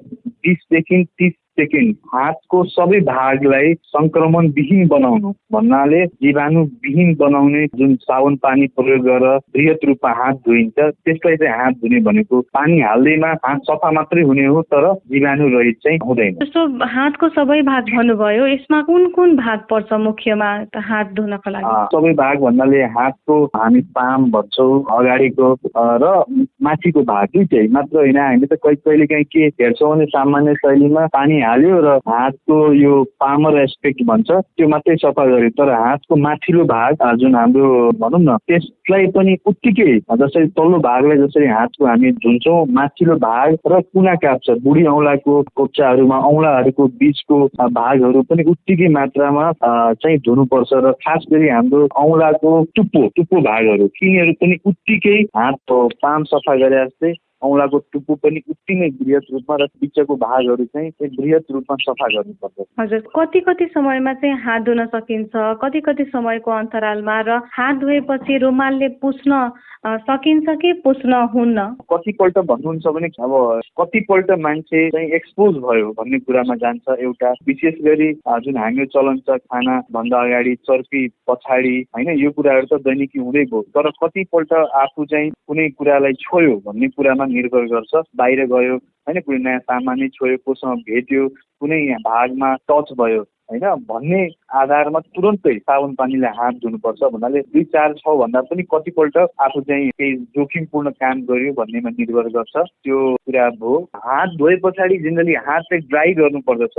20 देखि 30 सेकेन्ड हातको सबै भागलाई संक्रमण विहीन बनाउनु भन्नाले जीवाणु विहीन बनाउने जुन साबुन पानी प्रयोग गरेर बृहत रूपमा हात धोइन्छ त्यसलाई चाहिँ हात धुने भनेको पानी हाल्दैमा हात सफा मात्रै हुने हो तर जीवाणु रहित चाहिँ हुँदैन।
जस्तो हातको सबै भाग भन्नुभयो, यसमा कुन कुन भाग पर्छ मुख्यमा हात धुनको लागि?
सबै भाग भन्नाले हातको हामी पाम भन्छौँ अगाडिको र माथिको भाग चाहिँ मात्र होइन। हामीले त कहिले काहीँ के हेर्छौँ भने सामान्य शैलीमा पानी हाल्यो र हातको यो पामर एस्पेक्ट भन्छ त्यो मात्रै सफा गर्यो, तर हातको माथिल्लो भाग जुन हाम्रो भनौँ न त्यसलाई पनि उत्तिकै जसरी तल्लो भागलाई जसरी हातको हामी धुन्छौँ माथिल्लो भाग र कुना काप्छ बुढी औँलाको कोप्चाहरूमा औँलाहरूको बीचको भागहरू पनि उत्तिकै मात्रामा चाहिँ धुनुपर्छ र खास गरी हाम्रो औँलाको टुप्पो भागहरू तिनीहरू पनि उत्तिकै हात पाम सफा गरे जस्तै औँलाको टुप्पो पनि उत्ति नै बृहत रूपमा र बिचको भागहरू चाहिँ बृहत रूपमा सफा गर्नुपर्छ।
हजुर, कति समयमा चाहिँ हात धुन सकिन्छ, कति समयको अन्तरालमा, र हात धोएपछि रुमालले पुस्न सकिन्छ कि पुस्न हुन्न?
कतिपल्ट भन्नुहुन्छ भने अब कतिपल्ट मान्छे चाहिँ एक्सपोज भयो भन्ने कुरामा जान्छ। एउटा विशेष गरी जुन हाम्रो चलन छ खाना भन्दा अगाडि चर्पी पछाडि होइन, यो कुराहरू त दैनिकी हुँदै भयो, तर कतिपल्ट आफू चाहिँ कुनै कुरालाई छोयो भन्ने कुरामा निर्भर गर्छ। बाहिर गयो होइन, कुनै नयाँ सामानै छोयो, कोसँग भेट्यो, कुनै भागमा टच भयो होइन भन्ने आधारमा तुरन्तै साबुन पानीले हात धुनुपर्छ भन्नाले 2, 4, 6 भन्दा पनि कतिपल्ट आफू चाहिँ केही जोखिमपूर्ण काम गर्यो भन्नेमा निर्भर गर्छ। त्यो कुरा भयो। हात धोए पछाडि जेनरली हात चाहिँ ड्राई गर्नुपर्दछ।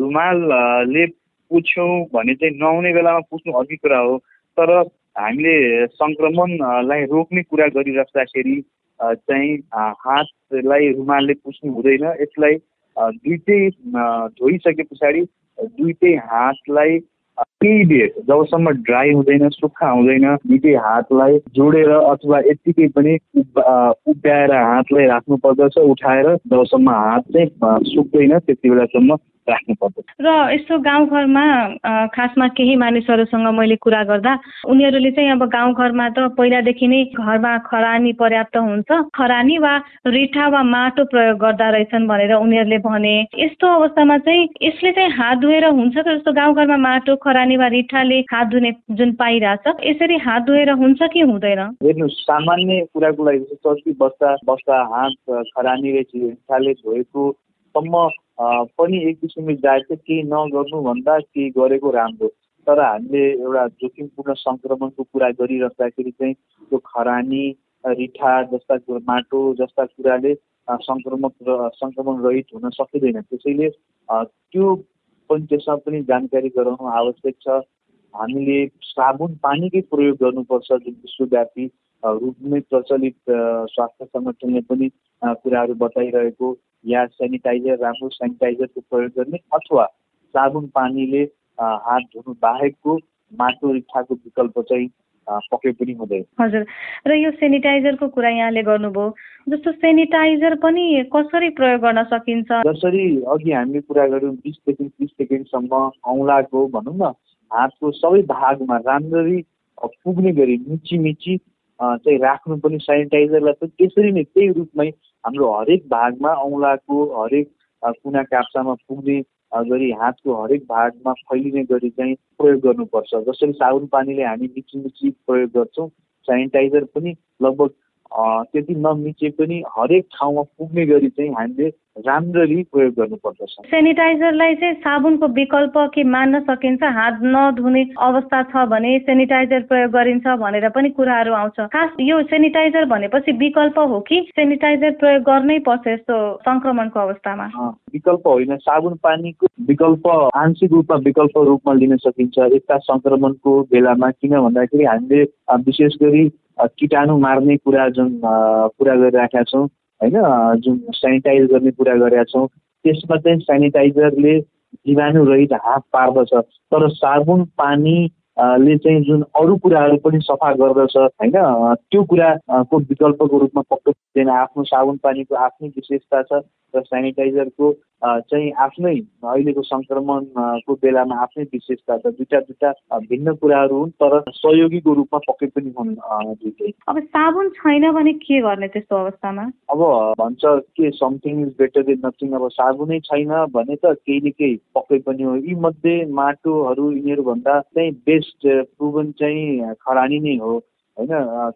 रुमालले पुछ्यौँ भने चाहिँ नहुने बेलामा पुछ्नु अर्कै कुरा हो, तर हामीले सङ्क्रमणलाई रोक्ने कुरा गरिराख्दाखेरि चाहिँ हातलाई रुमालले पुस्नु हुँदैन। यसलाई दुईटै धोइसके पछाडि दुईटै हातलाई केही बेर जबसम्म ड्राई हुँदैन, सुक्खा हुँदैन, दुईटै हातलाई जोडेर अथवा यत्तिकै पनि उभ्याएर हातलाई राख्नु पर्दछ। उठाएर जबसम्म हात चाहिँ सुक्दैन त्यति बेलासम्म राख्नु पर्दछ।
र यस्तो गाउँघरमा खासमा केही मानिसहरूसँग मैले कुरा गर्दा उनीहरूले चाहिँ अब गाउँघरमा त पहिलादेखि नै घरमा खरानी पर्याप्त हुन्छ, खरानी वा रिठा वा माटो प्रयोग गर्दा रहेछन् भनेर उनीहरूले भने। यस्तो अवस्थामा चाहिँ यसले चाहिँ हात धोएर हुन्छ त? जस्तो गाउँघरमा माटो खरानी वा रिठाले हात धुने जुन पाइरहेछ, यसरी हात धोएर हुन्छ कि हुँदैन?
हेर्नुहोस्, सामान्य कुराको लागि चर्पी बस्दा हात खरानी र रिठाले धोएको सम्म पनि एक किसिमले जायज छ। केही नगर्नु भन्दा केही गरेको राम्रो, तर हामीले एउटा जोखिमपूर्ण सङ्क्रमणको कुरा गरिराख्दाखेरि चाहिँ त्यो खरानी रिठा जस्ता माटो जस्ता कुराले सङ्क्रमण रहित हुन सकिँदैन। त्यसैले त्यो पनि त्यसमा पनि जानकारी गराउनु आवश्यक छ। हामीले साबुन पानीकै प्रयोग गर्नुपर्छ जुन विश्वव्यापी रूपमै प्रचलित स्वास्थ्य संगठनले पनि कुराहरू बताइरहेको या सेनिटाइजर राम्रो सेनिटाइजरको प्रयोग गर्ने अथवा साबुन पानीले हात धुनु बाहेकको माटो रिठाको विकल्प चाहिँ पक्कै पनि हुँदैन।
हजुर, र यो सेनिटाइजरको कुरा यहाँले गर्नुभयो, जस्तो सेनिटाइजर पनि कसरी प्रयोग गर्न सकिन्छ?
जसरी अघि हामीले कुरा गऱ्यौँ 20 देखि 30 सेकेन्डसम्म औँलाको भनौँ न हातको सबै भागमा राम्ररी पुग्ने गरी मिची चाहिँ राख्नु पनि सेनिटाइजरलाई पनि त्यसरी नै त्यही रूपमै हाम्रो हरेक भागमा औँलाको हरेक कुना काप्चामा पुग्ने गरी हातको हरेक भागमा फैलिने गरी चाहिँ प्रयोग गर्नुपर्छ। जसरी साबुन पानीले हामी मिची प्रयोग गर्छौँ, सेनिटाइजर पनि लगभग त्यति नमिचे पनि हरेक ठाउँमा पुग्ने गरी चाहिँ हामीले राम्ररी प्रयोग गर्नुपर्दछ।
सेनिटाइजरलाई चाहिँ साबुनको विकल्प के मान्न सकिन्छ? हात नधुने अवस्था छ भने सेनिटाइजर प्रयोग गरिन्छ भनेर पनि कुराहरू आउँछ। खास यो सेनिटाइजर भनेपछि विकल्प हो कि सेनिटाइजर प्रयोग गर्नै पर्छ यस्तो संक्रमणको अवस्थामा?
विकल्प होइन, साबुन पानीको विकल्प आंशिक रूपमा विकल्प रूपमा लिन सकिन्छ यस्ता संक्रमणको बेलामा। किन भन्दाखेरि हामीले विशेष गरी कीटाणु मार्ने कुरा गरिरहेका छौँ होइन, जुन सेनिटाइज गर्ने कुरा गरेका छौँ, त्यसमा चाहिँ सेनिटाइजरले जीवाणु रहित हात पार्दछ, तर साबुन पानीले चाहिँ जुन अरू कुराहरू पनि सफा गर्दछ होइन, त्यो कुराको विकल्पको रूपमा पक्कै हुँदैन। आफ्नो साबुन पानीको आफ्नै विशेषता छ र सेनिटाइजरको चाहिँ आफ्नै अहिलेको संक्रमणको बेलामा आफ्नै विशेषता छ। दुईटा भिन्न कुराहरू हुन् तर सहयोगीको रूपमा पक्कै पनि हुन् दुईटै।
अब साबुन छैन भने के गर्ने त्यस्तो अवस्थामा? अब
भन्छ के something is better than nothing. अब साबुनै छैन भने त केही न केही पक्कै पनि हो। यी मध्ये माटोहरू यिनीहरूभन्दा चाहिँ बेस्ट प्रुभन चाहिँ खरानी नै हो होइन।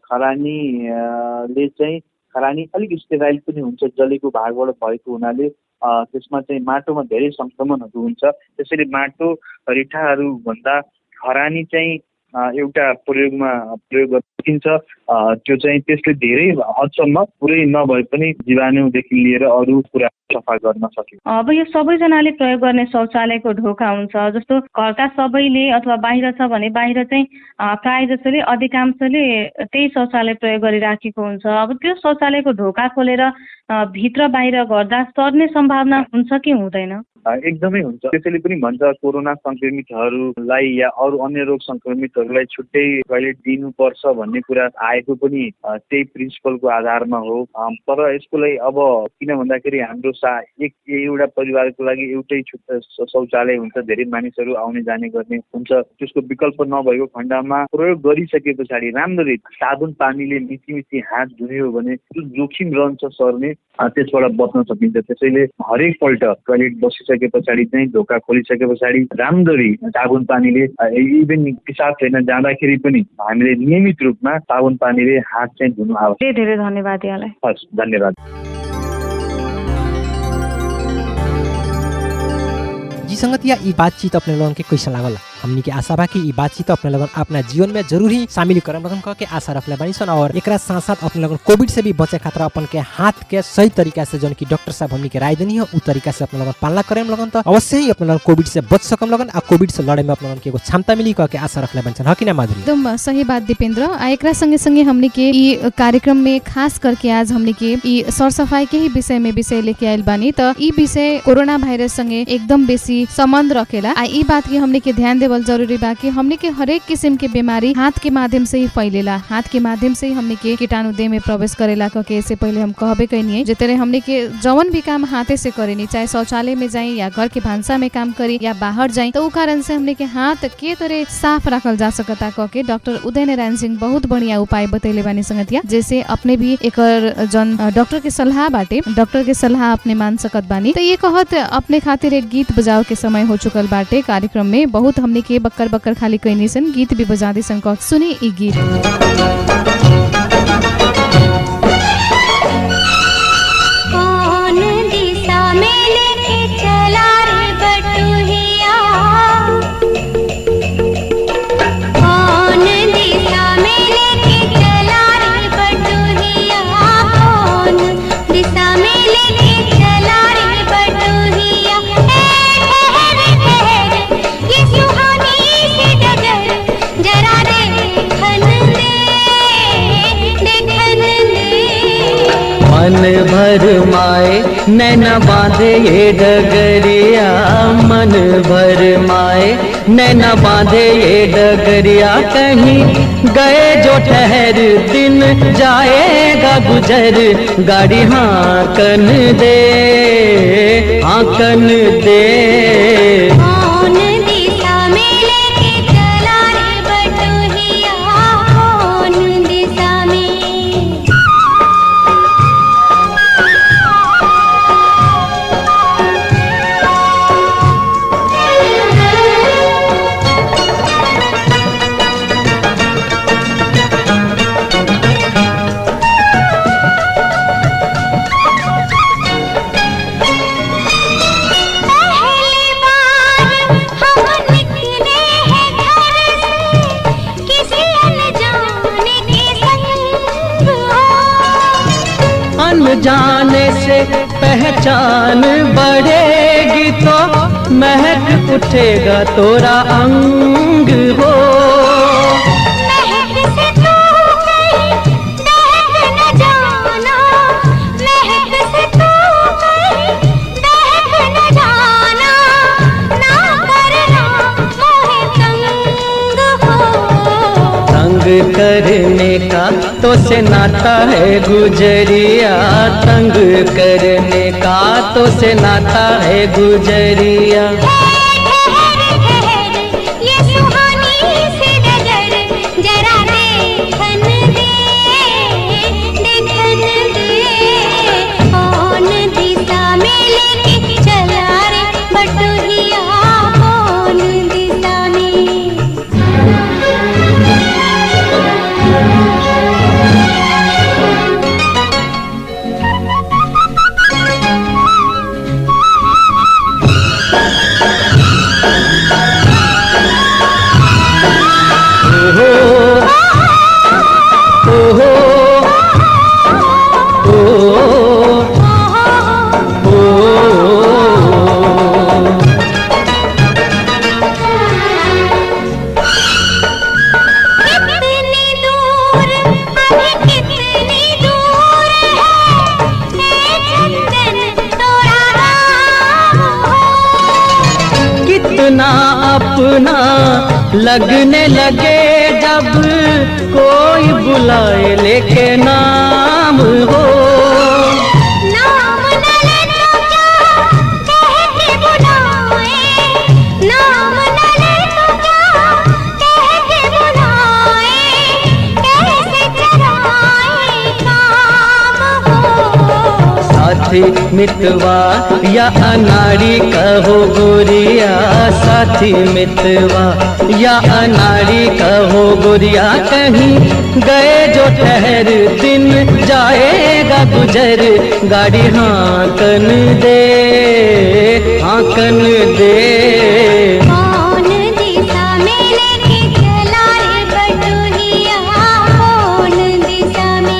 खरानी अलिक स्टेराइल पनि हुन्छ, जलेको भागबाट भएको हुनाले त्यसमा चाहिँ माटोमा धेरै संक्रमणहरू हुन्छ। त्यसैले माटो रिठाहरू भन्दा खरानी चाहिँ एउटा प्रयोग गर्न सकिन्छ। त्यो चाहिँ त्यसले धेरै हदसम्म पुरै नभए पनि जीवाणुदेखि लिएर अरू कुरा सफा गर्न सकिन्छ।
अब यो सबैजनाले प्रयोग गर्ने शौचालयको ढोका हुन्छ, जस्तो घरका सबैले अथवा बाहिर छ भने बाहिर चाहिँ प्राय जसोले अधिकांशले त्यही शौचालय प्रयोग गरिराखेको हुन्छ। अब त्यो शौचालयको ढोका खोलेर भित्र बाहिर गर्दा सर्ने सम्भावना हुन्छ कि हुँदैन?
एकदमै हुन्छ। त्यसैले पनि भन्छ कोरोना संक्रमितहरूलाई या अरू अन्य रोग संक्रमितहरूलाई छुट्टै टोयलेट दिनुपर्छ भन्ने कुरा आएको पनि त्यही प्रिन्सिपलको आधारमा हो। तर यसको लागि अब किन भन्दाखेरि हाम्रो एउटा परिवारको लागि एउटै शौचालय हुन्छ, धेरै मानिसहरू आउने जाने गर्ने हुन्छ। त्यसको विकल्प नभएको खण्डमा प्रयोग गरिसके पछाडि राम्ररी साबुन पानीले मिची हात धुयो भने त्यो जोखिम रहन्छ सर्ने, त्यसबाट बच्न सकिन्छ। त्यसैले हरेक पल्ट टोयलेट बसिसके पछाडि चाहिँ ढोका खोलिसके पछाडि राम्ररी साबुन पानीले इभन पिसाब छैन जाँदाखेरि पनि हामीले नियमित रूपमा साबुन पानीले हात चाहिँ धुनु आवश्यक।
धेरै धन्यवाद यहाँलाई।
हस्, धन्यवाद।
जी संगतिया ई बातचीत अपने लोगन के कैसा लागल? हमनी के आशा बा कि ई बातचीत अपने लोगन अपना जीवन में जरूर ही शामिल करम लगन कह के आशा रखले बानी सन। और एकरा साथ साथ अपने लोगन कोविड से भी बचे खातिर अपन के हाथ के सही तरीका से जौन की डॉक्टर साहब हमनी के राय देनी है उ तरीका से अपने लोगन पालना करेम लगन त अवश्य ही अपने लोगन कोविड से बच सकम लगन आ कोविड से लड़े में अपने लोगन के एगो क्षमता मिली कह के आशा रखले बानी सन। ह कि ना माधुरी?
एकदम सही बात दीपेंद्र। आ एकरा संगे संगे हमनी के ई कार्यक्रम में खास करके आज हमनी के ई सरसफाई के ही विषय लेके आइल बानी। त ई विषय कोरोना वायरस संगे एकदम बेसी संबंध रखेला। आ ई बात के हमनी के ध्यान देवल जरूरी बा कि हमनी के हरेक किस्म के बीमारी हाथ के माध्यम से ही फैलेला, हाथ के माध्यम से ही हमनी के कीटाणु देह में प्रवेश करेला कह के इससे पहले हम कहबे कैनी जे तेरे हमनी के जवन भी काम हाथे से करेनी, चाहे शौचालय में जाई या घर के भांसा में काम करी या बाहर जाई, तो उ कारण से हमनी के हाथ के तरह साफ रखल जा सकता कह के डॉक्टर उदय नारायण सिंह बहुत बढ़िया उपाय बतैले बानी संगतिया। जैसे अपने भी एकर जन डॉक्टर के सलाह बाटे, डॉक्टर के सलाह अपने मान सकत बानी। तो ये कहत अपने खातिर एक गीत बजाओ के समय हो चुकल बाटे। कार्यक्रम में बहुत हमनी के बक्कर खाली कैनी सन, गीत भी बजा दी सन। सुने ई गीत।
कौन दिशा में लेके चला रे बटुहिया, कौन दिशा में लेके चला रे बटुहिया, कौन दिशा में लेके चला रे बटुहिया। ये सुहानी सी डगर जरा देखन दे,
मन भर माए नैना बांधे ये डगरिया, मन भर माए नैना बांधे ये डगरिया। कहीं गए जो ठहर दिन जाएगा गुजर, गाड़ी हाकन दे हाकन दे।
कौन दिशा में लेके चला रे बटोहिया, कौन दिशा में।
जाने से पहचान बढ़ेगी तो महक उठेगा तोरा अंग हो।
महक से तू कहीं दहक न जाना, महक से तू कहीं दहक न जाना, ना करना मोहे तंग हो।
तंग करने का तो से नाता है गुजरिया, तंग करने का तो से नाता है गुजरिया।
ये सुहानी सी नजर जरा देखन दे, देखन दे। कौन दिशा में लेके चला रे बटोहिया, कौन दिशा में।
अपना लगने लगे जब कोई बुलाए लेके नाम हो।
नाम न ले तो क्या कह के बुलाए, नाम न ले तो क्या कह के बुलाए, कैसे चराए काम हो।
साथी मितवा या अनाड़ी कहो गोरिया, साथी मितवा या अनाड़ी कहो गोरिया। कहीं गए जो ठहर दिन जाएगा गुजर, गाड़ी हाकन दे हाकन दे।
कौन दिशा में लेके चला रे बटोहिया, कौन दिशा में।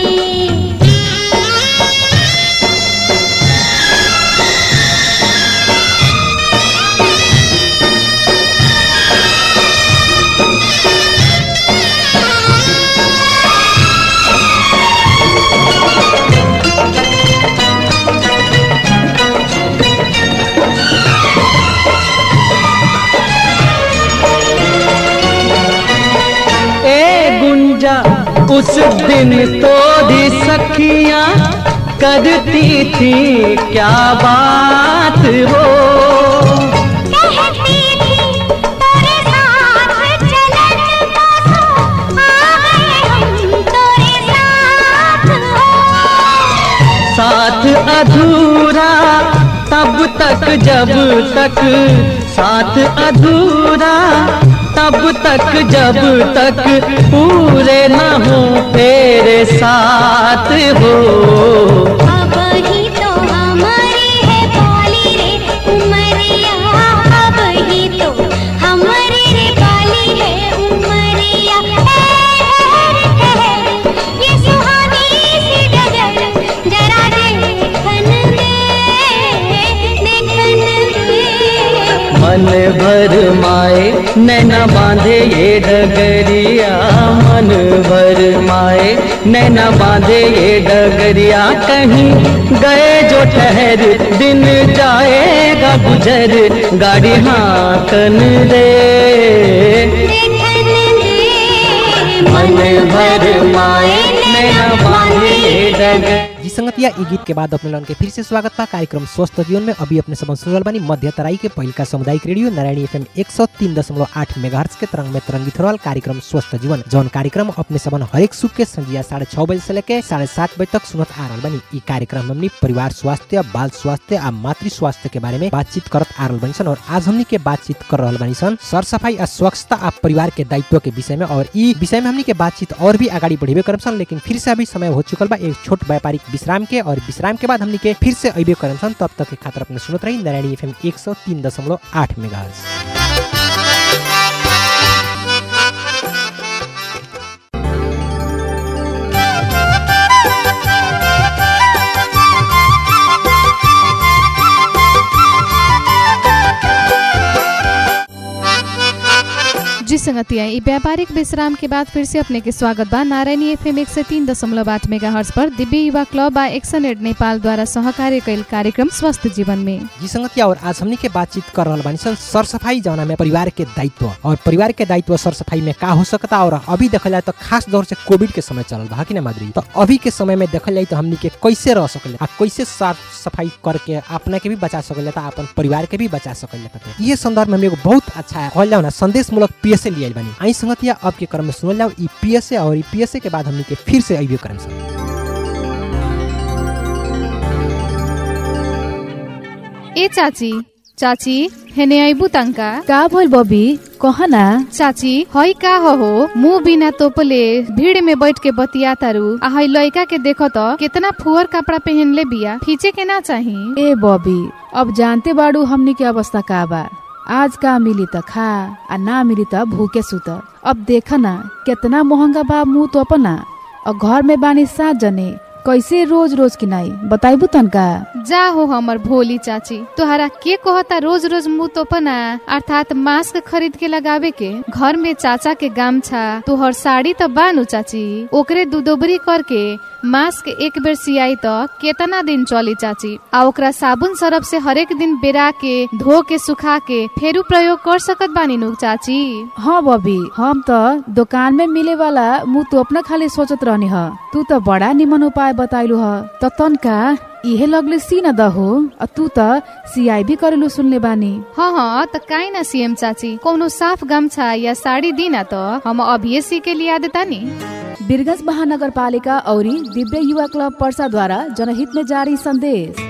उस दिन तो भी सखियां करती थी क्या बात हो।
कहती थी तेरे साथ चलन बसो, आए हम तेरे साथ हो।
साथ अधूरा तब तक जब तक, साथ अधूरा तब तक जब तक पूरे न हो तेरे साथ हो।
अब ही तो हमारी है बाली रे उमरिया, अब ही तो हमारी रे बाली है उमरिया। ये सुहानी सी डगर जरा देखन दे, देखन दे।
मन भर माए नैना बांधे ये डगरिया मन भर माए, नैना बांधे ये डगरिया कहीं गए जो ठहर, दिन जाएगा गुजर गाड़ी हाकन दे, मन भर माए नैना बांधे ये डगर।
जी संगतिया ई गीत के बाद अपने लोगन के फिर से स्वागत बा कार्यक्रम स्वस्थ जीवन में। अभी अपने सबन सुनल बानी मध्य तराई के पहिलका सामुदायिक रेडियो नारायणी एफएम 103.8 मेगाहर्ट्ज के तरंग में तरंगित रहल कार्यक्रम स्वस्थ जीवन, जौन कार्यक्रम अपने सबन हरेक सुख के संजिया 6:30 बजे से लेके 7:30 बजे तक सुनत आ रहल बानी। ई कार्यक्रम हमनी परिवार स्वास्थ्य, बाल स्वास्थ्य आ मातृ स्वास्थ्य के बारे में बातचीत करत आ रहल बानी सन। और आज हमनी के बातचीत कर रहल बानी सन सर सफाई आ स्वच्छता आ परिवार के दायित्व के विषय में। और ई विषय में हमनी के बातचीत और भी आगाड़ी बढ़ेबे करम सन, लेकिन फिर से अभी समय हो चुकल बा एक छोट व्यापारिक विश्राम के। और विश्राम के बाद हमनी के फिर से अइबे करम सन, तब तक के खातिर अपने सुनत रही नारायणी एफएम 103.8 मेगाहर्ट्ज।
जी संगतिया ई व्यापारिक विश्राम के बाद फिर से अपने के स्वागत बा नारायणी एफएम 103.8 मेगाहर्ट्ज पर दिव्य युवा क्लब बा एक्शन एड नेपाल द्वारा सहकार्य कैल कार्यक्रम स्वस्थ जीवन में।
जी संगतिया और आज हमनी के बातचीत कर रहल बानी सन सरसफाई जौना में परिवार के दायित्व। और परिवार के दायित्व सरसफाई में का हो सकता। और अभी देखल जाए तो खास दौर से कोविड के समय चलल बा कि ना माधुरी, तो अभी के समय में देखल जाए तो हमनी के कैसे रह सकले आ कैसे साफ सफाई करके अपना के भी बचा सकले था, अपन परिवार के भी बचा सकले था। ये संदर्भ में एगो बहुत अच्छा कहल जाओ ना संदेश मूलक पीएसए लियल बानी। आई संगतिया अब के क्रम में सुनल जाओ ई पीएसए। और ई पीएसए के बाद हमनी के फिर से अइबे करम सन।
ए चाची चाची हेने आइबू तंका
का भइल बबी कह ना।
चाची हई का हो मुंह बिना तोपले भीड़ में बैठ के बतिया तारू आ हई लड़का के देखो तो कितना फुअर कपड़ा पहनले बिया, खींचे के ना चाही।
ए बबी अब जानते बाड़ू हमनी के अवस्था का बा, आज का मिली त खा आ ना मिली त भूखे सुत। अब देख ना कितना महंगा बा मुंह तो अपना, और घर में बानी 7 जने कैसे रोज रोज किनाई बताइबू तनका।
जा हो हमर भोली चाची, तोहरा के कहता रोज रोज मुंह तोपना अर्थात मास्क खरीद के लगावे के। घर में चाचा के गामछा तोहर साड़ी तो बानू चाची, ओकरे दुदोबरी करके मास्क एक बेर सियाई तो केतना दिन चली चाची। आ ओकरा साबुन सरफ से हरेक दिन बेरा के धो के सुखा के फेरू प्रयोग कर सकत बानी नु चाची।
हाँ बबी हम तो दुकान में मिले वाला मुंह तोपना खाली सोचत रहनी ह, तू तो बड़ा निमन उपाय बताइलू ह। तो तनका इहे लगले सी न दहो, तू तो सियाई भी करेलू सुनले बानी।
हाँ तो काहे ना सीएम चाची, कोनो साफ गमछा या साड़ी दीना तो हम अभी सी के लिया देता नी।
वीरगंज महानगर पालिका और दिव्य युवा क्लब पर्सा द्वारा जनहित में जारी संदेश।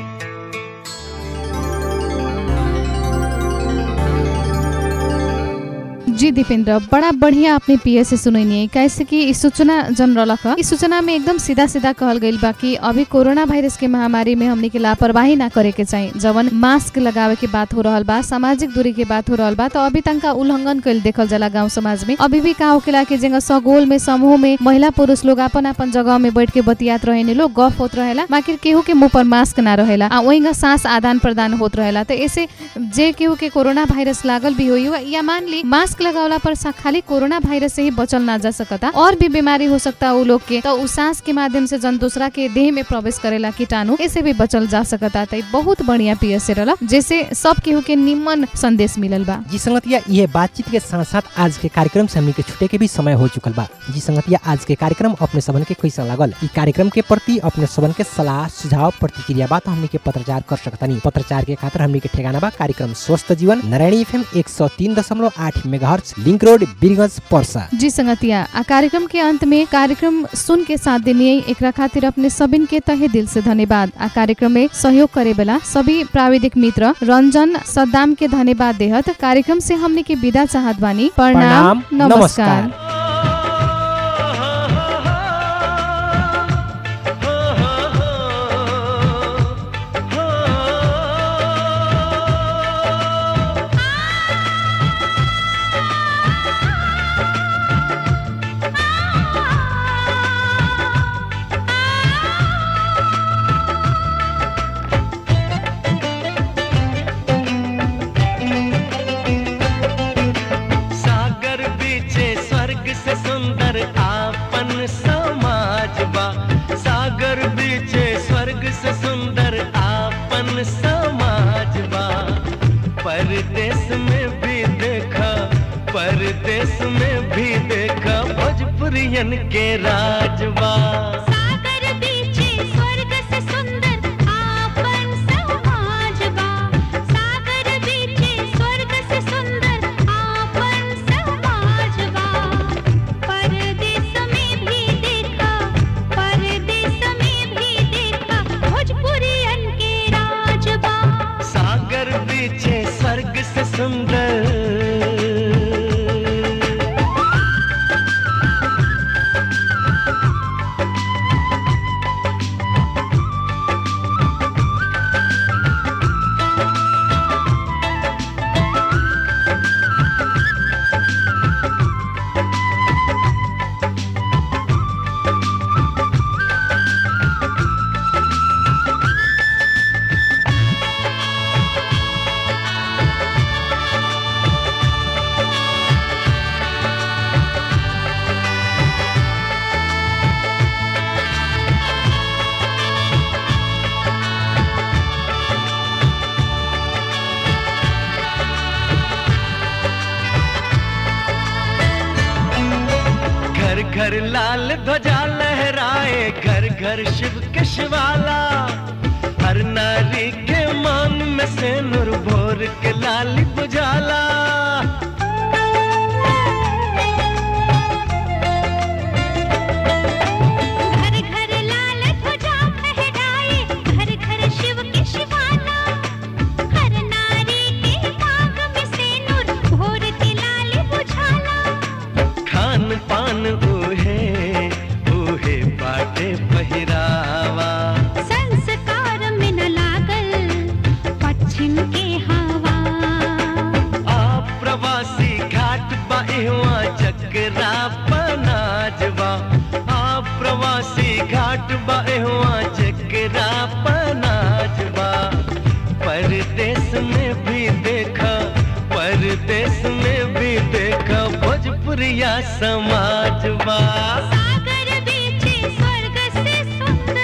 जी दीपेंद्र बड़ा बढ़िया अपने पीएसए सुनैनी, कैसे कि इस सूचना जन रलख। इस सूचना में एकदम सीधा सीधा कहल गइल बा कि अभी कोरोना वायरस के महामारी में हमनी के लापरवाही ना करे के चाहिए। जवन मास्क लगावे के बात हो रहल बा, सामाजिक दूरी के बात हो रहल बा, तो अभी तनका उल्लंघन कइल देखल जाला गांव समाज में। अभी भी का होकेला कि जगह सगोल में समूह में महिला पुरुष लोग अपन अपन जगह में बैठ के बतियात रहेने लोग गफ होत रहेला, माकिर केहू के मुंह पर मास्क ना रहेला आ वहींगा सांस आदान प्रदान होत रहेला। तो ऐसे जे केहू के कोरोना वायरस लागल भी होई या मान ली मास्क लगावला पर खाली कोरोना वायरस से ही बचल ना जा सकता, और भी बीमारी हो सकता उ लोग के, तो उ सांस के माध्यम से जन दूसरा के देह में प्रवेश करेला कीटाणु, ऐसे भी बचल जा सकता। तो बहुत बढ़िया पीएसए रहला, जैसे सब केहू के निमन संदेश मिलल बा।
जी संगतिया ये बातचीत के साथ साथ आज के कार्यक्रम से हमनी के छुटे के भी समय हो चुकल बा। जी संगतिया आज के कार्यक्रम अपने सबन के कैसा लागल, ई कार्यक्रम के प्रति अपने सबन के सलाह सुझाव प्रतिक्रिया बात हमनी के पत्रचार कर सकतानी। पत्रचार के खातिर हमनी के ठेगाना बा कार्यक्रम स्वस्थ जीवन Narayani FM 103.8 megahertz link road Birgunj Parsa.
जी संगतिया आ कार्यक्रम के अंत में कार्यक्रम सुन के साथ देनिए एकरा खातिर अपने सबिन के तहे दिल से धन्यवाद। आ कार्यक्रम में सहयोग करे वाला सभी प्राविधिक मित्र रंजन सद्दाम के धन्यवाद देहत कार्यक्रम से हमने के विदा चाहत बानी। प्रणाम नमस्कार।
भोजपुरियन के राजवा।
सागर बीचे स्वर्ग से सुंदर आपन समाजवा। सागर बीचे स्वर्ग से सुंदर आपन समाजवा। परदेश में भी देखा, परदेश में भी देखा भोजपुरियन के राजवा।
सागर बीचे स्वर्ग से सुंदर। घर लाल ध्वजा लहराए, घर घर शिव के शिवाला। हर नारी के मांग में सिंदूर भोर के लाली बुझाला।
घर घर लाल ध्वजा फहराए, घर घर शिव के शिवाला। हर नारी के मांग में सिंदूर भोर के लाली बुझाला।
खान पान ऊहे बाटे पहिरावा।
संस्कार में न लागल पश्चिम के हवा।
आप प्रवासी घाट बाहुआ जकरा पनाजवा। आप प्रवासी घाट बाहुआ जकरा पनाजवा। परदेश में भी देखा, परदेश में भी देखा भोजपुरिया समाजवा।
सागर बीचे स्वर्ग से सुंदर।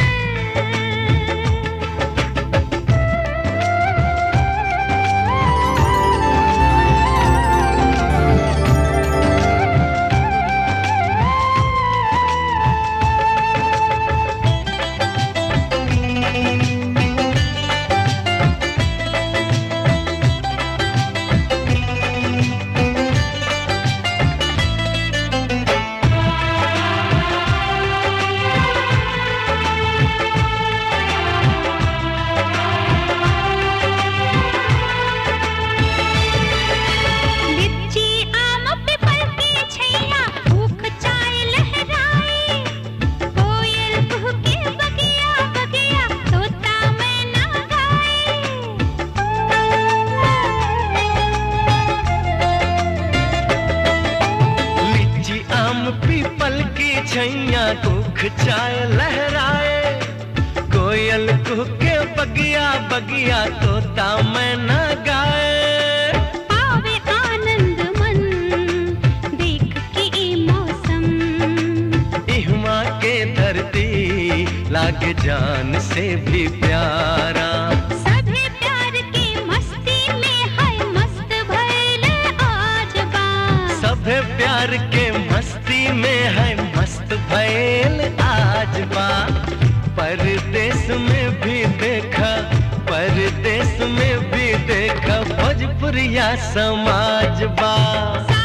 छैया कुख चाय लहराए। कोयल कुहके बगिया बगिया तोता मैना गाए।
पावे आनंद मन देख के ई मौसम।
इहमा के धरती लागे जान से भी प्यारा।
सभे प्यार के मस्ती में है मस्त भइल आज बा।
सभे प्यार के मस्ती में है मस्त भइल आज बा। परदेश में भी देखा, परदेश में भी देखा भोजपुरिया समाज बा।